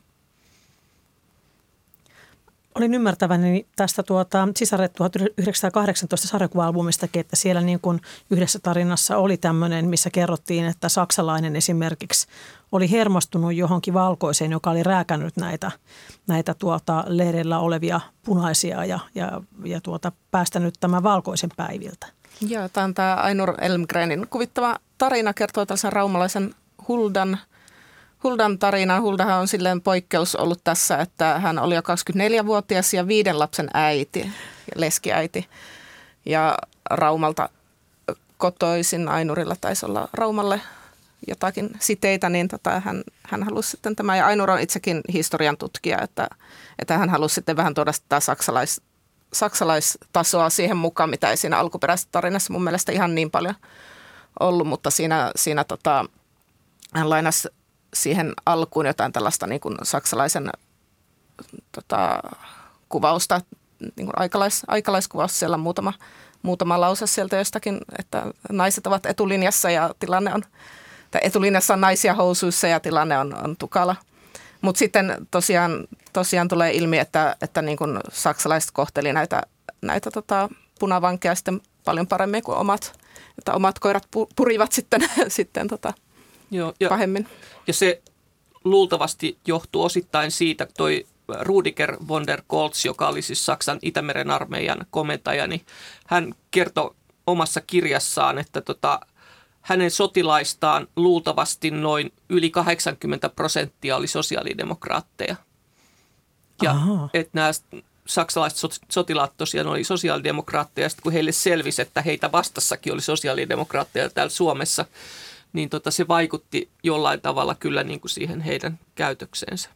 Olin ymmärtäväni tästä tuota, Sisaret tuhatyhdeksänsataakahdeksantoista sarjakuva-albumistakin, että siellä niin kuin yhdessä tarinassa oli tämmöinen, missä kerrottiin, että saksalainen esimerkiksi oli hermostunut johonkin valkoiseen, joka oli rääkännyt näitä, näitä tuota, leirillä olevia punaisia ja, ja, ja tuota, päästänyt tämän valkoisen päiviltä. Joo, tämä on tämä Ainur Elmgrenin kuvittava tarina, kertoo tällaisen raumalaisen Huldan Huldan tarina. Huldahan on silleen poikkeus ollut tässä, että hän oli jo kaksikymmentäneljävuotias ja viiden lapsen äiti, leskiäiti. Ja Raumalta kotoisin, Ainurilla taisi olla Raumalle jotakin siteitä, niin tota, hän, hän halusi sitten tämä, ja Ainur on itsekin historian tutkija, että, että hän halusi sitten vähän tuoda sitä saksalais, saksalaistasoa siihen mukaan, mitä ei siinä alkuperäisessä tarinassa mun mielestä ihan niin paljon ollut, mutta siinä, siinä tota, hän lainasi siihen alkuun jotain tällaista niin kuin saksalaisen tota, kuvausta, niin kuin aikalais, aikalaiskuvaus, siellä muutama, muutama lause sieltä jostakin, että naiset ovat etulinjassa ja tilanne on, tai etulinjassa on naisia housuissa ja tilanne on, on tukala. Mutta sitten tosiaan, tosiaan tulee ilmi, että, että niin kuin saksalaiset kohteli näitä, näitä tota, punavankeja sitten paljon paremmin kuin omat, että omat koirat purivat sitten, sitten tota, Joo, ja, pahemmin. Ja se luultavasti johtuu osittain siitä, toi Rudiger von der Goltz, joka oli siis Saksan Itämeren armeijan komentaja, niin hän kertoi omassa kirjassaan, että tota, hänen sotilaistaan luultavasti noin yli kahdeksankymmentä prosenttia oli sosiaalidemokraatteja. Ja että nämä saksalaiset sotilaat tosiaan oli sosiaalidemokraatteja, ja sitten kun heille selvisi, että heitä vastassakin oli sosiaalidemokraatteja täällä Suomessa, niin tota, se vaikutti jollain tavalla kyllä niin kuin siihen heidän käytökseensä.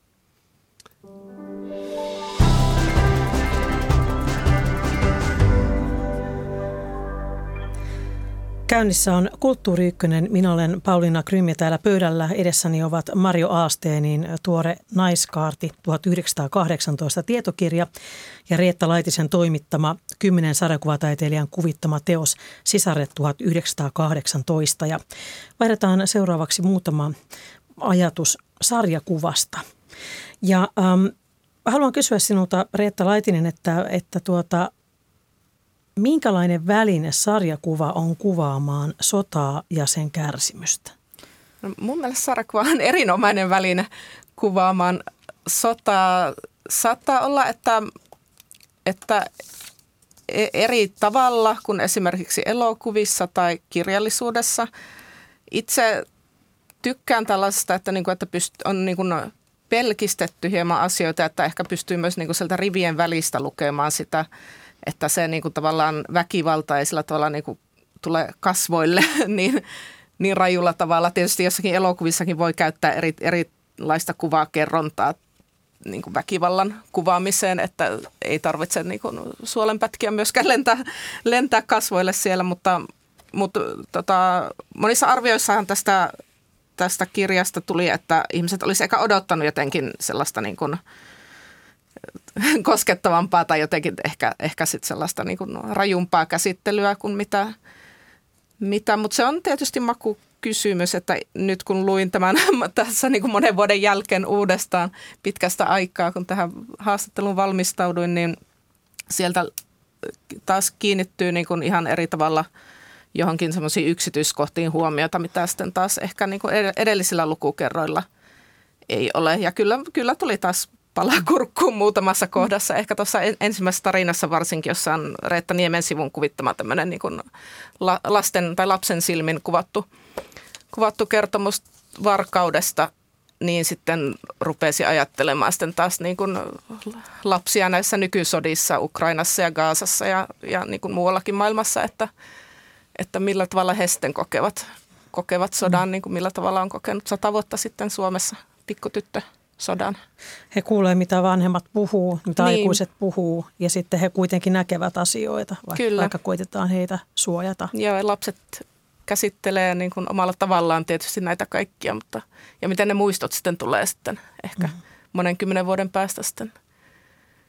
Käynnissä on Kulttuuri Ykkönen. Minä olen Pauliina Krym ja täällä pöydällä edessäni ovat Marjo Aasteenin tuore Naiskaarti tuhatyhdeksänsataakahdeksantoista tietokirja ja Reetta Laitisen toimittama kymmenen sarjakuvataiteilijan kuvittama teos Sisaret tuhatyhdeksänsataakahdeksantoista. Ja vaihdetaan seuraavaksi muutama ajatus sarjakuvasta. Ja ähm, haluan kysyä sinulta, Reetta Laitinen, että, että tuota, minkälainen väline sarjakuva on kuvaamaan sotaa ja sen kärsimystä? No, mun mielestä sarjakuva on erinomainen väline kuvaamaan sotaa. Saattaa olla, että, että eri tavalla kuin esimerkiksi elokuvissa tai kirjallisuudessa. Itse tykkään tällaista, että, niin kuin, että pyst- on niin kuin pelkistetty hieman asioita, että ehkä pystyy myös niin kuin sieltä rivien välistä lukemaan sitä, että se niin kuin tavallaan väkivalta ei sillä tavalla niin kuin tule kasvoille niin, niin rajulla tavalla. Tietysti jossakin elokuvissakin voi käyttää eri, erilaista kuvakerrontaa niin kuin väkivallan kuvaamiseen, että ei tarvitse niin kuin suolenpätkiä myöskään lentää, lentää kasvoille siellä, mutta, mutta tota, monissa arvioissahan tästä, tästä kirjasta tuli, että ihmiset olisi ehkä odottanut jotenkin sellaista niin kuin koskettavampaa tai jotenkin ehkä, ehkä sitten sellaista niin kuin rajumpaa käsittelyä kuin mitä, mitä. Mutta se on tietysti makukysymys, että nyt kun luin tämän tässä niin kuin monen vuoden jälkeen uudestaan pitkästä aikaa, kun tähän haastatteluun valmistauduin, niin sieltä taas kiinnittyy niin kuin ihan eri tavalla johonkin semmoisiin yksityiskohtiin huomiota, mitä sitten taas ehkä niin kuin edellisillä lukukerroilla ei ole. Ja kyllä, kyllä tuli taas palaa kurkkuun muutamassa kohdassa. Ehkä tuossa ensimmäisessä tarinassa varsinkin, jossa on Reetta Niemen sivun kuvittama tämmöinen niin kuin lasten tai lapsen silmin kuvattu, kuvattu kertomus varkaudesta, niin sitten rupesi ajattelemaan sitten taas niin kuin lapsia näissä nykysodissa Ukrainassa ja Gazassa ja, ja niin kuin muuallakin maailmassa, että, että millä tavalla he sitten kokevat, kokevat sodan, niin kuin millä tavalla on kokenut sata vuotta sitten Suomessa pikkutyttö sodan. He kuulee, mitä vanhemmat puhuu, mitä niin. aikuiset puhuu, ja sitten he kuitenkin näkevät asioita, vaikka, vaikka koitetaan heitä suojata. Joo, ja lapset käsittelee niin kuin omalla tavallaan tietysti näitä kaikkia, mutta ja miten ne muistot sitten tulee sitten ehkä mm. monen kymmenen vuoden päästä sitten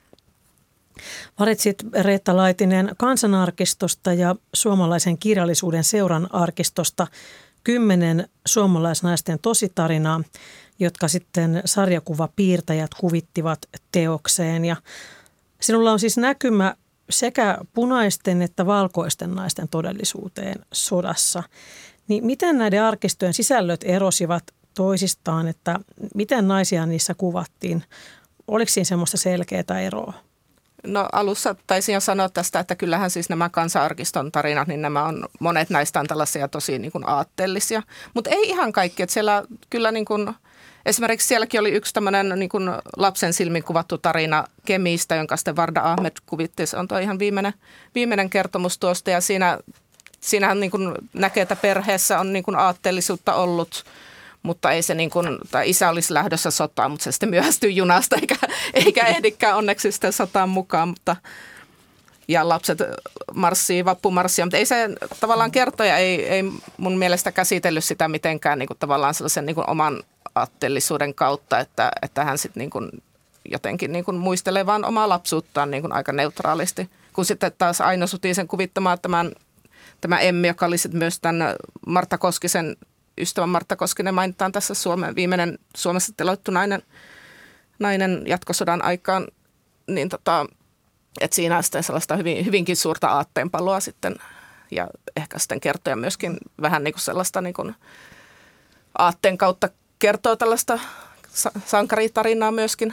Valitsit Reetta Laitinen Kansanarkistosta ja Suomalaisen kirjallisuuden seuran arkistosta kymmenen suomalaisnaisten tositarinaa, jotka sitten sarjakuvapiirtäjät kuvittivat teokseen. Ja sinulla on siis näkymä sekä punaisten että valkoisten naisten todellisuuteen sodassa. Niin miten näiden arkistojen sisällöt erosivat toisistaan, että miten naisia niissä kuvattiin? Oliko siinä semmoista selkeää eroa? No alussa taisin jo sanoa tästä, että kyllähän siis nämä Kansanarkiston tarinat, niin nämä on, monet näistä on tällaisia tosi niin kuin aatteellisia, mutta ei ihan kaikki, että siellä kyllä niin kuin, esimerkiksi sielläkin oli yksi tämmöinen niin kuin lapsen silmin kuvattu tarina Kemistä, jonka sitten Varda Ahmed kuvitti, se on tuo ihan viimeinen, viimeinen kertomus tuosta ja siinä, siinähän niin kuin näkee, että perheessä on niin kuin aatteellisuutta ollut. Mutta ei se niin kuin, tai isä olisi lähdössä sotaan, mutta se sitten myöhästyy junasta eikä, eikä ehdikään onneksi sitten sotaan mukaan. Mutta, ja lapset marssii vappumarssia, mutta ei se tavallaan kertoja ei, ei mun mielestä käsitellyt sitä mitenkään niin kuin tavallaan sellaisen niin kuin oman aatteellisuuden kautta, että, että hän sitten niin kuin jotenkin niin kuin muistelee vaan omaa lapsuuttaan niin kuin aika neutraalisti. Kun sitten taas Aino Sutisen kuvittamaa tämän, tämä Emmi, joka oli sitten myös tämän Martta Koskisen ystävän Martta Koskinen mainitaan tässä Suomen, viimeinen Suomessa teloittu nainen, nainen jatkosodan aikaan, niin tota, että siinä on sitten sellaista hyvin, hyvinkin suurta aatteenpaloa sitten ja ehkä sitten kertoja myöskin vähän niin kuin sellaista niin kuin aatteen kautta kertoo tällaista sankaritarinaa myöskin.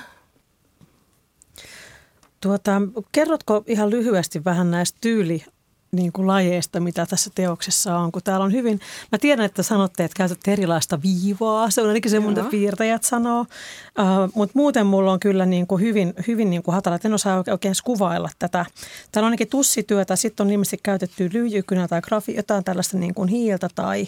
Tuota, kerrotko ihan lyhyesti vähän näistä tyyli niin kuin lajeista, mitä tässä teoksessa on, kun täällä on hyvin, mä tiedän, että sanotte, että käytätte erilaista viivaa, se on ainakin semmoinen, että piirtäjät sanoo, uh, mutta muuten mulla on kyllä niin kuin hyvin, hyvin niin kuin hatala, että en osaa oikein kuvailla tätä. Täällä on ainakin tussityötä, sitten on ilmeisesti käytetty lyijykynä tai grafi, jotain tällaista niin kuin hiiltä tai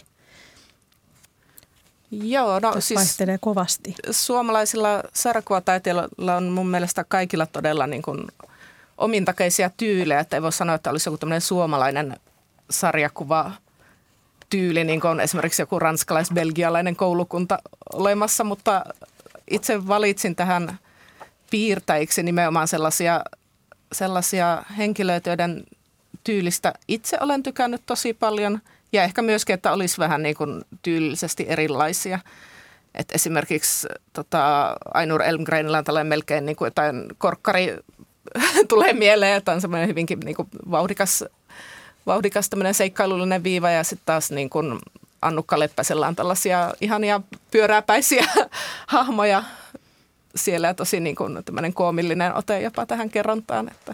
Joo, no siis vaihtelee kovasti. Suomalaisilla sarjakuvataiteilijoilla on mun mielestä kaikilla todella niin kuin omintakeisia tyylejä, että ei voi sanoa, että olisi joku tämmöinen suomalainen sarjakuva tyyli, niin kuin on esimerkiksi joku ranskalais-belgialainen koulukunta olemassa, mutta itse valitsin tähän piirtäjiksi nimenomaan sellaisia, sellaisia henkilöitä, joiden tyylistä itse olen tykännyt tosi paljon ja ehkä myöskin, että olisi vähän niin kuin tyylillisesti erilaisia. Et esimerkiksi tota, Ainur Elmgrenillä on tällainen melkein niin kuin jotain korkkari tulee mieleen, että on semmoinen hyvinkin niin kuin vauhdikas, vauhdikas tämmöinen seikkailullinen viiva ja sitten taas niin kuin Annukka Leppäsellä on tällaisia ihania pyörääpäisiä hahmoja siellä ja tosi niin kuin tämmöinen koomillinen ote jopa tähän kerrontaan, että,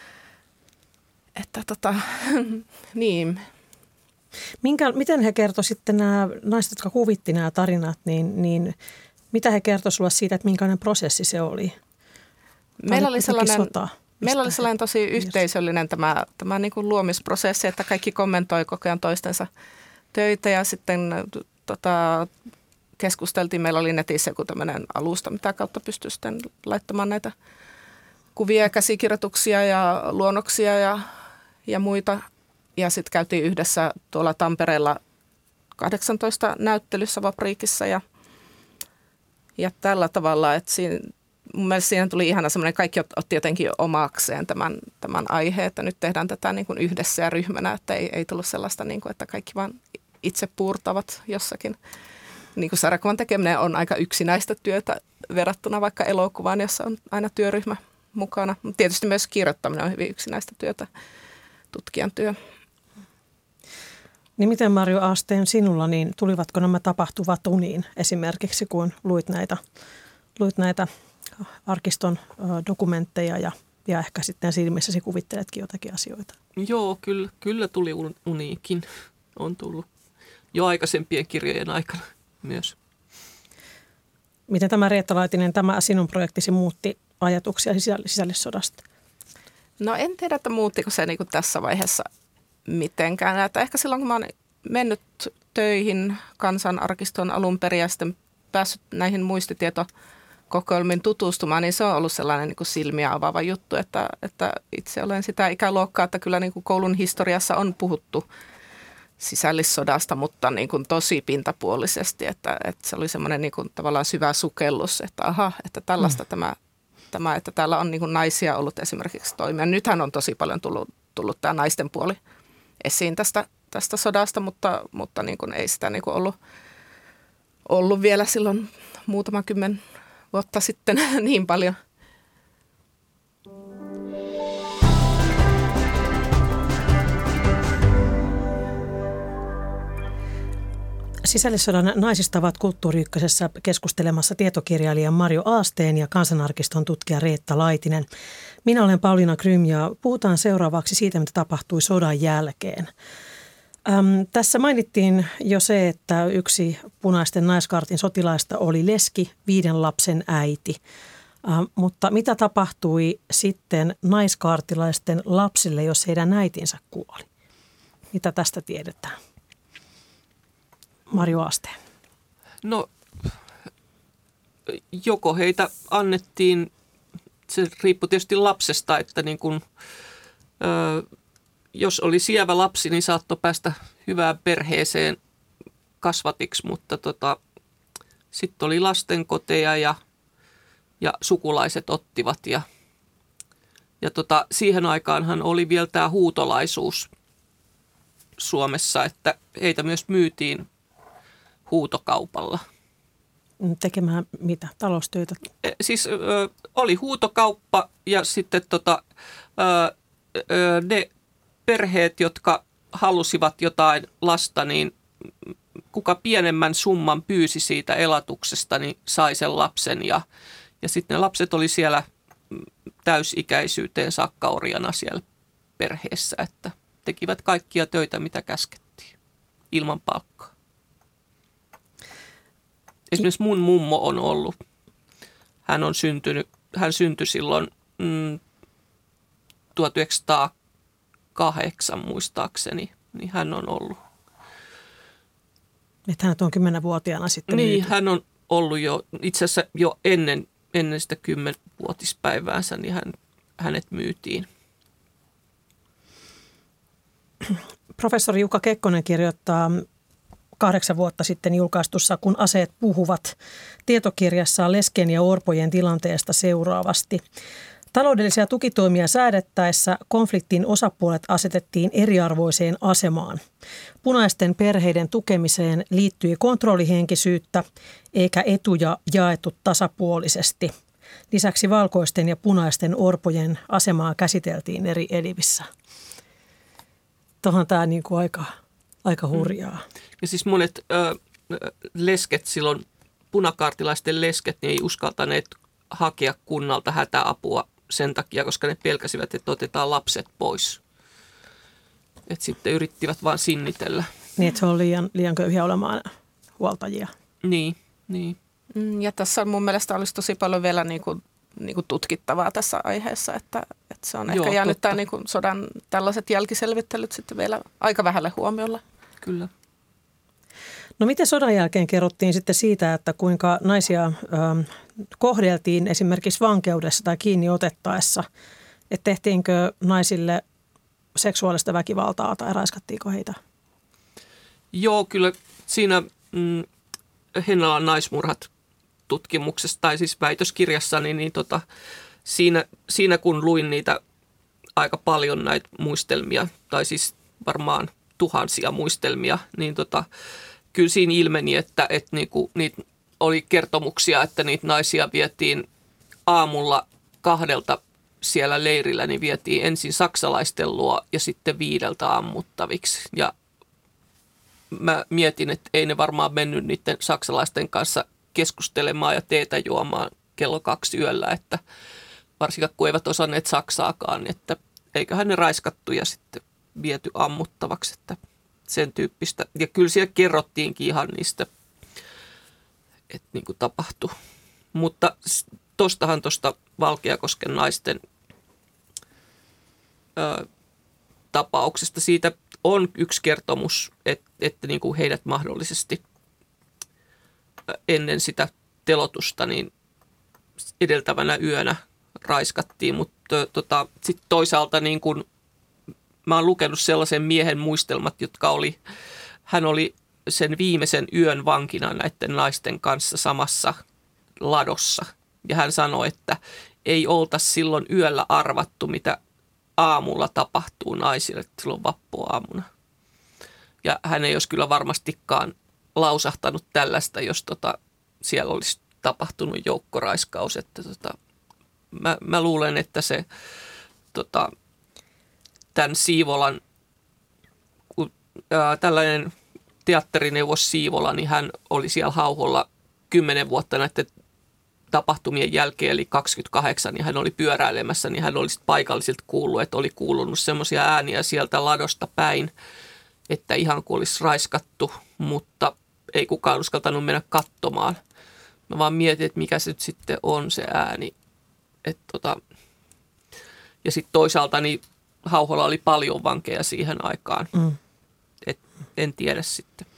että tota, niin. Minkä, miten he kertoi sitten nämä naiset, jotka kuvitti nämä tarinat, niin, niin mitä he kertoi sulle siitä, että minkälainen prosessi se oli? Meillä oli, sellainen, meillä oli sellainen tosi yhteisöllinen tämä, tämä niin kuin luomisprosessi, että kaikki kommentoi koko ajan toistensa töitä ja sitten tota, keskusteltiin. Meillä oli netissä joku tämmöinen alusta, mitä kautta pystyi sitten laittamaan näitä kuvia ja käsikirjoituksia ja luonnoksia ja, ja muita. Ja sitten käytiin yhdessä tuolla Tampereella kahdeksantoista näyttelyssä Vapriikissa ja, ja tällä tavalla, että siinä mun mielestä siinä tuli ihana semmoinen, kaikki otti jotenkin omakseen tämän, tämän aiheen, että nyt tehdään tätä niin kuin yhdessä ja ryhmänä, että ei, ei tullut sellaista, niin kuin, että kaikki vaan itse puurtavat jossakin. Niin kuin sarjakuvan tekeminen on aika yksinäistä työtä verrattuna vaikka elokuvaan, jossa on aina työryhmä mukana. Tietysti myös kirjoittaminen on hyvin yksinäistä työtä, tutkijan työ. Niin miten Marjo Aasteen sinulla, niin tulivatko nämä tapahtuvat uniin esimerkiksi, kun luit näitä, luit näitä arkiston dokumentteja ja, ja ehkä sitten silmissäsi kuvitteletkin jotakin asioita? Joo, kyllä, kyllä tuli uniikin. On tullut jo aikaisempien kirjojen aikana myös. Miten tämä Reetta Laitinen, tämä sinun projektisi muutti ajatuksia sisällissodasta? No en tiedä, että muuttiko se niin kuin tässä vaiheessa mitenkään. Että ehkä silloin, kun mä oon mennyt töihin Kansanarkiston alun perin ja sitten päässyt näihin muistitietokokoelmiin tutustumaan, niin se on ollut sellainen niin kuin silmiä avaava juttu, että, että itse olen sitä ikäluokkaa, että kyllä niin kuin koulun historiassa on puhuttu sisällissodasta, mutta niin kuin tosi pintapuolisesti, että, että se oli semmoinen niin kuin tavallaan syvä sukellus, että aha, että tällaista mm. tämä tämä, että täällä on niin kuin naisia ollut esimerkiksi toimia. Nythän on tosi paljon tullut, tullut tämä naisten puoli esiin tästä, tästä sodasta, mutta, mutta niin kuin ei sitä niin kuin ollut, ollut vielä silloin muutama kymmen vuotta sitten niin paljon. Sisällissodan naisista ovat Kulttuuri Ykkösessä keskustelemassa tietokirjailija Marjo Aasteen ja kansanarkiston tutkija Reetta Laitinen. Minä olen Pauliina Grym ja puhutaan seuraavaksi siitä, mitä tapahtui sodan jälkeen. Äm, tässä mainittiin jo se, että yksi punaisten naiskaartin sotilaista oli leski, viiden lapsen äiti. Ähm, mutta mitä tapahtui sitten naiskaartilaisten lapsille, jos heidän äitinsä kuoli? Mitä tästä tiedetään? Marjo Aasteen. No, joko heitä annettiin, se riippui tietysti lapsesta, että niin kun, ö, jos oli sievä lapsi, niin saattoi päästä hyvään perheeseen kasvatiksi, mutta tota, sitten oli lastenkoteja ja, ja sukulaiset ottivat. Ja, ja tota, siihen aikaanhan oli vielä tämä huutolaisuus Suomessa, että heitä myös myytiin huutokaupalla. Tekemään mitä? Taloustöitä? Siis ö, oli huutokauppa ja sitten tota, ö, ö, ne perheet, jotka halusivat jotain lasta, niin kuka pienemmän summan pyysi siitä elatuksesta, niin sai sen lapsen. Ja, ja sitten ne lapset oli siellä täysikäisyyteen saakka orjana siellä perheessä, että tekivät kaikkia töitä, mitä käskettiin, ilman palkkaa. Esimerkiksi mun mummo on ollut, hän on syntynyt, hän syntyi silloin mm, tuhatyhdeksänsataakahdeksan muistaakseni, niin hän on ollut. Että hänet on kymmenvuotiaana sitten Niin, myyty. hän on ollut jo, itse asiassa jo ennen, ennen sitä kymmenvuotispäiväänsä, niin hän, hänet myytiin. Professori Jukka Kekkonen kirjoittaa kahdeksan vuotta sitten julkaistussa Kun aseet puhuvat tietokirjassaan leskien ja orpojen tilanteesta seuraavasti. Taloudellisia tukitoimia säädettäessä konfliktin osapuolet asetettiin eriarvoiseen asemaan. Punaisten perheiden tukemiseen liittyi kontrollihenkisyyttä eikä etuja jaettu tasapuolisesti. Lisäksi valkoisten ja punaisten orpojen asemaa käsiteltiin eri elimissä. Tuohon tämä niin kuin aika, aika hurjaa. Ja siis monet ö, lesket silloin, punakaartilaisten lesket, niin ei uskaltaneet hakea kunnalta hätäapua sen takia, koska ne pelkäsivät, että otetaan lapset pois. Että sitten yrittivät vaan sinnitellä. Niin, että se on liian, liian köyhiä olemaan huoltajia. Niin, niin. Ja tässä mun mielestä olisi tosi paljon vielä niin kuin, niin kuin tutkittavaa tässä aiheessa, että, että se on Joo, ehkä jäänyt tämä totta. niin kuin sodan tällaiset jälkiselvittelyt sitten vielä aika vähälle huomiolle. Kyllä. No miten sodan jälkeen kerrottiin sitten siitä, että kuinka naisia ö, kohdeltiin esimerkiksi vankeudessa tai kiinni otettaessa? Että tehtiinkö naisille seksuaalista väkivaltaa tai raiskattiinko heitä? Joo, kyllä siinä mm, Hennalan naismurhat tutkimuksessa tai siis väitöskirjassani, niin tota, siinä, siinä kun luin niitä aika paljon näitä muistelmia, tai siis varmaan tuhansia muistelmia, niin tota, kyllä siinä ilmeni, että, että niinku, niitä oli kertomuksia, että niitä naisia vietiin aamulla kahdelta siellä leirillä, niin vietiin ensin saksalaisten luo ja sitten viideltä ammuttaviksi. Ja mä mietin, että ei ne varmaan mennyt niiden saksalaisten kanssa keskustelemaan ja teetä juomaan kello kaksi yöllä, että varsinkaan kun eivät osanneet saksaakaan, että eiköhän ne raiskattu ja sitten viety ammuttavaksi, että sen tyyppistä. Ja kyllä siellä kerrottiinkin ihan niistä, että niin kuin tapahtui. Mutta tostahan tuosta Valkeakosken naisten ö, tapauksesta, siitä on yksi kertomus, että, että niin kuin heidät mahdollisesti ennen sitä telotusta niin edeltävänä yönä raiskattiin, mutta tota, sitten toisaalta niin kuin mä oon lukenut sellaisen miehen muistelmat, jotka oli, hän oli sen viimeisen yön vankina näiden naisten kanssa samassa ladossa Ja hän sanoi, että ei olta silloin yöllä arvattu, mitä aamulla tapahtuu naisille silloin vappuaamuna. Ja hän ei olisi kyllä varmastikaan lausahtanut tällaista, jos tota, siellä olisi tapahtunut joukkoraiskaus. Että tota, mä, mä luulen, että se tota, tämän Siivolan, kun, ää, tällainen teatterineuvos Siivola, niin hän oli siellä Hauholla kymmenen vuotta näiden tapahtumien jälkeen, eli kaksikymmentäkahdeksan, niin hän oli pyöräilemässä, niin hän oli paikallisilta kuullut, että oli kuulunut semmoisia ääniä sieltä ladosta päin, että ihan kuin olisi raiskattu, mutta ei kukaan uskaltanut mennä katsomaan. Mä vaan mietin, että mikä se nyt sitten on se ääni. Et tota. Ja sitten toisaalta niin Hauholla oli paljon vankeja siihen aikaan. Mm. Et en tiedä sitten.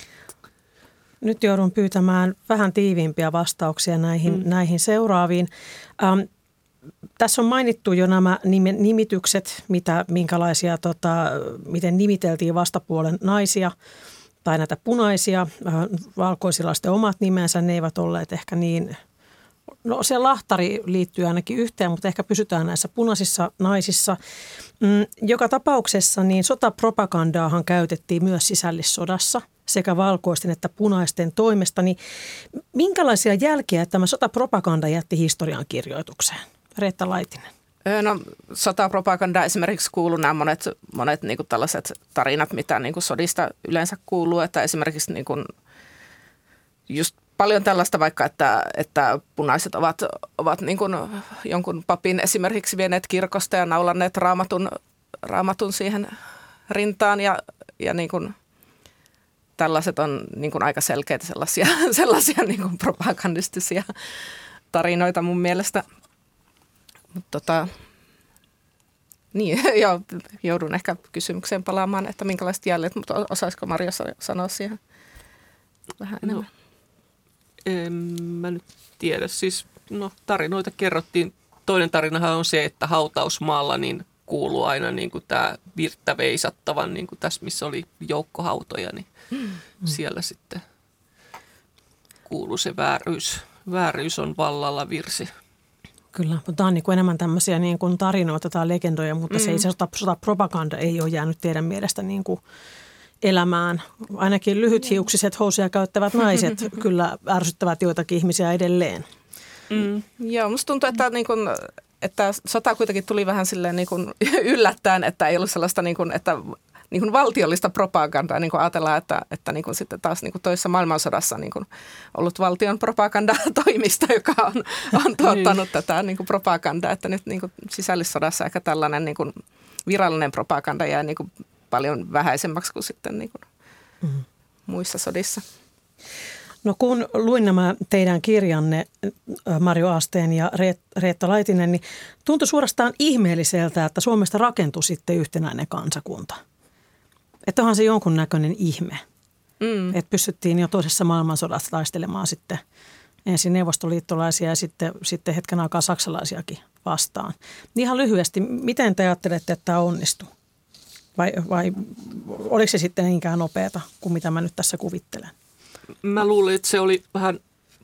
Nyt joudun pyytämään vähän tiiviimpiä vastauksia näihin, mm. näihin seuraaviin. Ähm, tässä on mainittu jo nämä nimitykset, mitä, minkälaisia, tota, miten nimiteltiin vastapuolen naisia tai näitä punaisia. Äh, valkoisilla sitten omat nimensä, ne eivät olleet ehkä niin, no se lahtari liittyy ainakin yhteen, mutta ehkä pysytään näissä punaisissa naisissa. Mm, joka tapauksessa niin sotapropagandaahan käytettiin myös sisällissodassa sekä valkoisten että punaisten toimesta, niin minkälaisia jälkiä tämä sotapropaganda jätti historian kirjoitukseen? Reetta Laitinen. No sotapropaganda esimerkiksi kuuluu nämä monet, monet niin kuin tällaiset tarinat, mitä niin kuin sodista yleensä kuuluu, että esimerkiksi niin kuin just paljon tällaista vaikka, että, että punaiset ovat, ovat niin kuin jonkun papin esimerkiksi vieneet kirkosta ja naulanneet raamatun, raamatun siihen rintaan ja, ja niin kuin tällaiset on niin kuin aika selkeitä sellaisia, sellaisia niin kuin propagandistisia tarinoita mun mielestä. Mutta tota, niin, joo, joudun ehkä kysymykseen palaamaan, että minkälaiset jäljet, mutta osaisiko Marja sanoa siihen vähän enemmän? No, en mä nyt tiedä. Siis no, tarinoita kerrottiin. Toinen tarinahan on se, että hautausmaalla niin kuuluu aina niin kuin tämä virttä veisattavan, niin kuin tässä missä oli joukkohautoja, niin mm. siellä sitten kuuluu se vääryys. Vääryys on vallalla virsi. Kyllä, mutta tämä on niin kuin enemmän tämmöisiä niin kuin tarinoita tai legendoja, mutta mm. se ei se sota, sota propaganda ei ole jäänyt teidän mielestä niin kuin elämään. Ainakin lyhythiuksiset housuja käyttävät naiset kyllä ärsyttävät joitakin ihmisiä edelleen. Mm. Joo, musta tuntuu, että, niin kun, että sota kuitenkin tuli vähän silleen niin kun yllättäen, että ei ollut sellaista, niin kun, että niin kuin valtiollista propagandaa, niin kuin ajatellaan, että, että niin kuin sitten taas niin kuin toisessa maailmansodassa niin kuin ollut valtion propagandatoimista, joka on, on tuottanut tätä niin kuin propagandaa, että nyt niin kuin sisällissodassa ehkä tällainen niin kuin virallinen propaganda jää niin kuin paljon vähäisemmäksi kuin sitten niin kuin mm. muissa sodissa. No kun luin nämä teidän kirjanne, Marjo Asteen ja Reetta Laitinen, niin tuntui suorastaan ihmeelliseltä, että Suomesta rakentui sitten yhtenäinen kansakunta. Että onhan se jonkunnäköinen ihme, mm. että pystyttiin jo toisessa maailmansodassa taistelemaan sitten ensin neuvostoliittolaisia ja sitten, sitten hetken aikaa saksalaisiakin vastaan. Niin ihan lyhyesti, miten te ajattelette, että tämä onnistuu? Vai, vai oliko se sitten niinkään nopeata kuin mitä mä nyt tässä kuvittelen? Mä luulen, että se oli vähän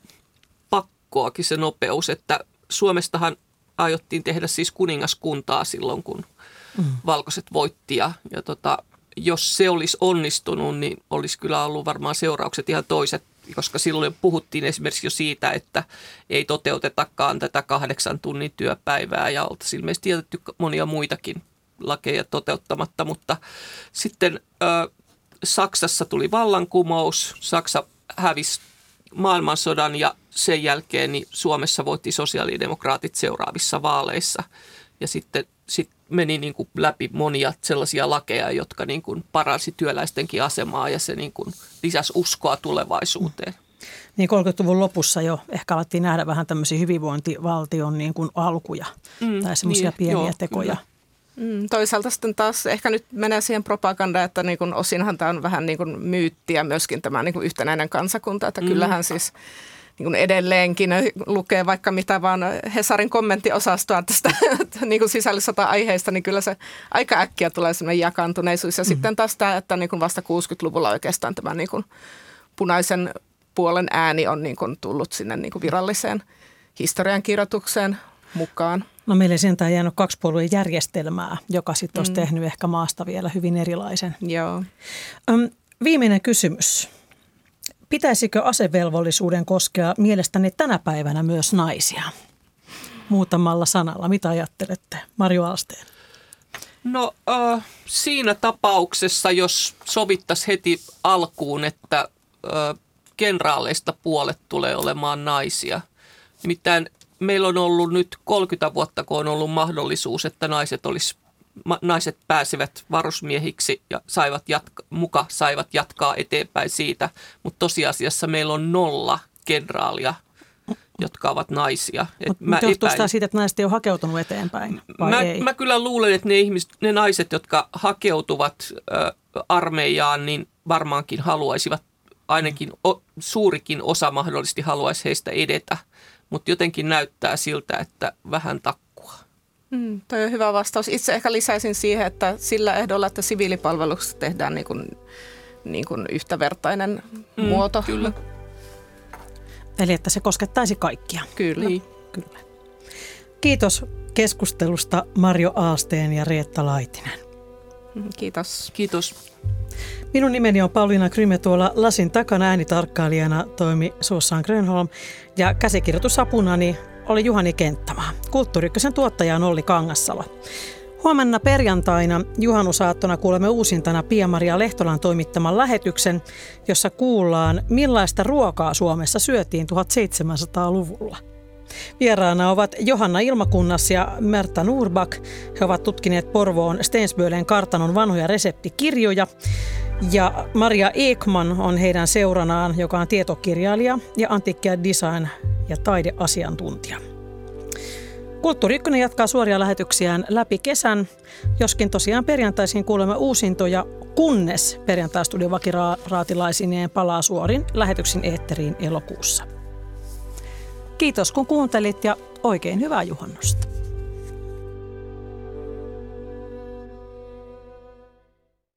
pakkoakin se nopeus, että Suomestahan aiottiin tehdä siis kuningaskuntaa silloin, kun mm. valkoiset voitti ja, ja tota, jos se olisi onnistunut, niin olisi kyllä ollut varmaan seuraukset ihan toiset, koska silloin puhuttiin esimerkiksi jo siitä, että ei toteutetakaan tätä kahdeksan tunnin työpäivää ja oltaisiin ilmeisesti jätetty monia muitakin lakeja toteuttamatta, mutta sitten ö, Saksassa tuli vallankumous, Saksa hävisi maailmansodan ja sen jälkeen niin Suomessa voitti sosiaalidemokraatit seuraavissa vaaleissa ja sitten sit meni niin kuin läpi monia sellaisia lakeja, jotka niin kuin paransi työläistenkin asemaa ja se niin kuin lisäsi uskoa tulevaisuuteen. Niin kolmekymmentäluvun lopussa jo ehkä alettiin nähdä vähän tämmöisiä hyvinvointivaltion niin kuin alkuja mm, tai semmoisia niin, pieniä joo, tekoja. Mm, toisaalta sitten taas ehkä nyt menee siihen propagandaan, että niin kuin osinhan tämä on vähän niin kuin myyttiä myöskin tämä niin kuin yhtenäinen kansakunta, että mm. kyllähän siis niin kuin edelleenkin lukee vaikka mitä vaan Hesarin kommenttiosastoa tästä niin kuin sisällissota-aiheista, niin kyllä se aika äkkiä tulee sellainen jakaantuneisuus. Ja mm-hmm. sitten taas tämä, että niin kuin vasta kuusikymmentäluvulla oikeastaan tämä niin kuin punaisen puolen ääni on niin kuin tullut sinne niin kuin viralliseen historiankirjoitukseen mukaan. No meillä ei sentään jäänyt kaksipuolueen järjestelmää, joka sitten olisi Mm. tehnyt ehkä maasta vielä hyvin erilaisen. Joo. Öm, viimeinen kysymys. Pitäisikö asevelvollisuuden koskea mielestäni tänä päivänä myös naisia? Muutamalla sanalla. Mitä ajattelette? Marjo Ahlsten. No äh, siinä tapauksessa, jos sovittaisiin heti alkuun, että äh, kenraaleista puolet tulee olemaan naisia. Nimittäin meillä on ollut nyt kolmekymmentä vuotta, kun on ollut mahdollisuus, että naiset, olisi, ma, naiset pääsivät varusmiehiksi ja saivat jatka, muka saivat jatkaa eteenpäin siitä. Mutta tosiasiassa meillä on nolla kenraalia, jotka ovat naisia. Mutta johtuu sitä siitä, että naiset ei ole hakeutunut eteenpäin, vai mä, ei? Mä kyllä luulen, että ne, ihmiset, ne naiset, jotka hakeutuvat ö, armeijaan, niin varmaankin haluaisivat, ainakin o, suurikin osa mahdollisesti haluaisi heistä edetä. Mutta jotenkin näyttää siltä, että vähän takkua. Mm, toi on hyvä vastaus. Itse ehkä lisäisin siihen, että sillä ehdolla, että siviilipalveluksessa tehdään niin kuin, niin kuin yhtävertainen mm, muoto. Kyllä. Eli että se koskettaisi kaikkia. Kyllä. Niin. Kyllä. Kiitos keskustelusta Marjo Ahlsten ja Reetta Laitinen. Kiitos. Kiitos. Minun nimeni on Pauliina Kryme, tuolla lasin takana äänitarkkailijana toimi Susanne Grönholm ja käsikirjoitusapunani oli Juhani Kenttämaa. Kulttuuri Ykkösen tuottaja on Olli Kangassalo. Huomenna perjantaina juhannusaattona kuulemme uusintana Pia-Maria Lehtolan toimittaman lähetyksen, jossa kuullaan, millaista ruokaa Suomessa syötiin tuhatseitsemänsataaluvulla. Vieraana ovat Johanna Ilmakunnas ja Märta Nordback. He ovat tutkineet Porvoon Stensbölen kartanon vanhoja reseptikirjoja. Ja Maria Ekman on heidän seuranaan, joka on tietokirjailija ja antiikki- ja design- ja taideasiantuntija. Kulttuuri Ykkönen jatkaa suoria lähetyksiään läpi kesän, joskin tosiaan perjantaisin kuulemme uusintoja, kunnes perjantaistudion vakiraatilaisineen palaa suorin lähetyksin eetteriin elokuussa. Kiitos kun kuuntelit ja oikein hyvää juhannusta.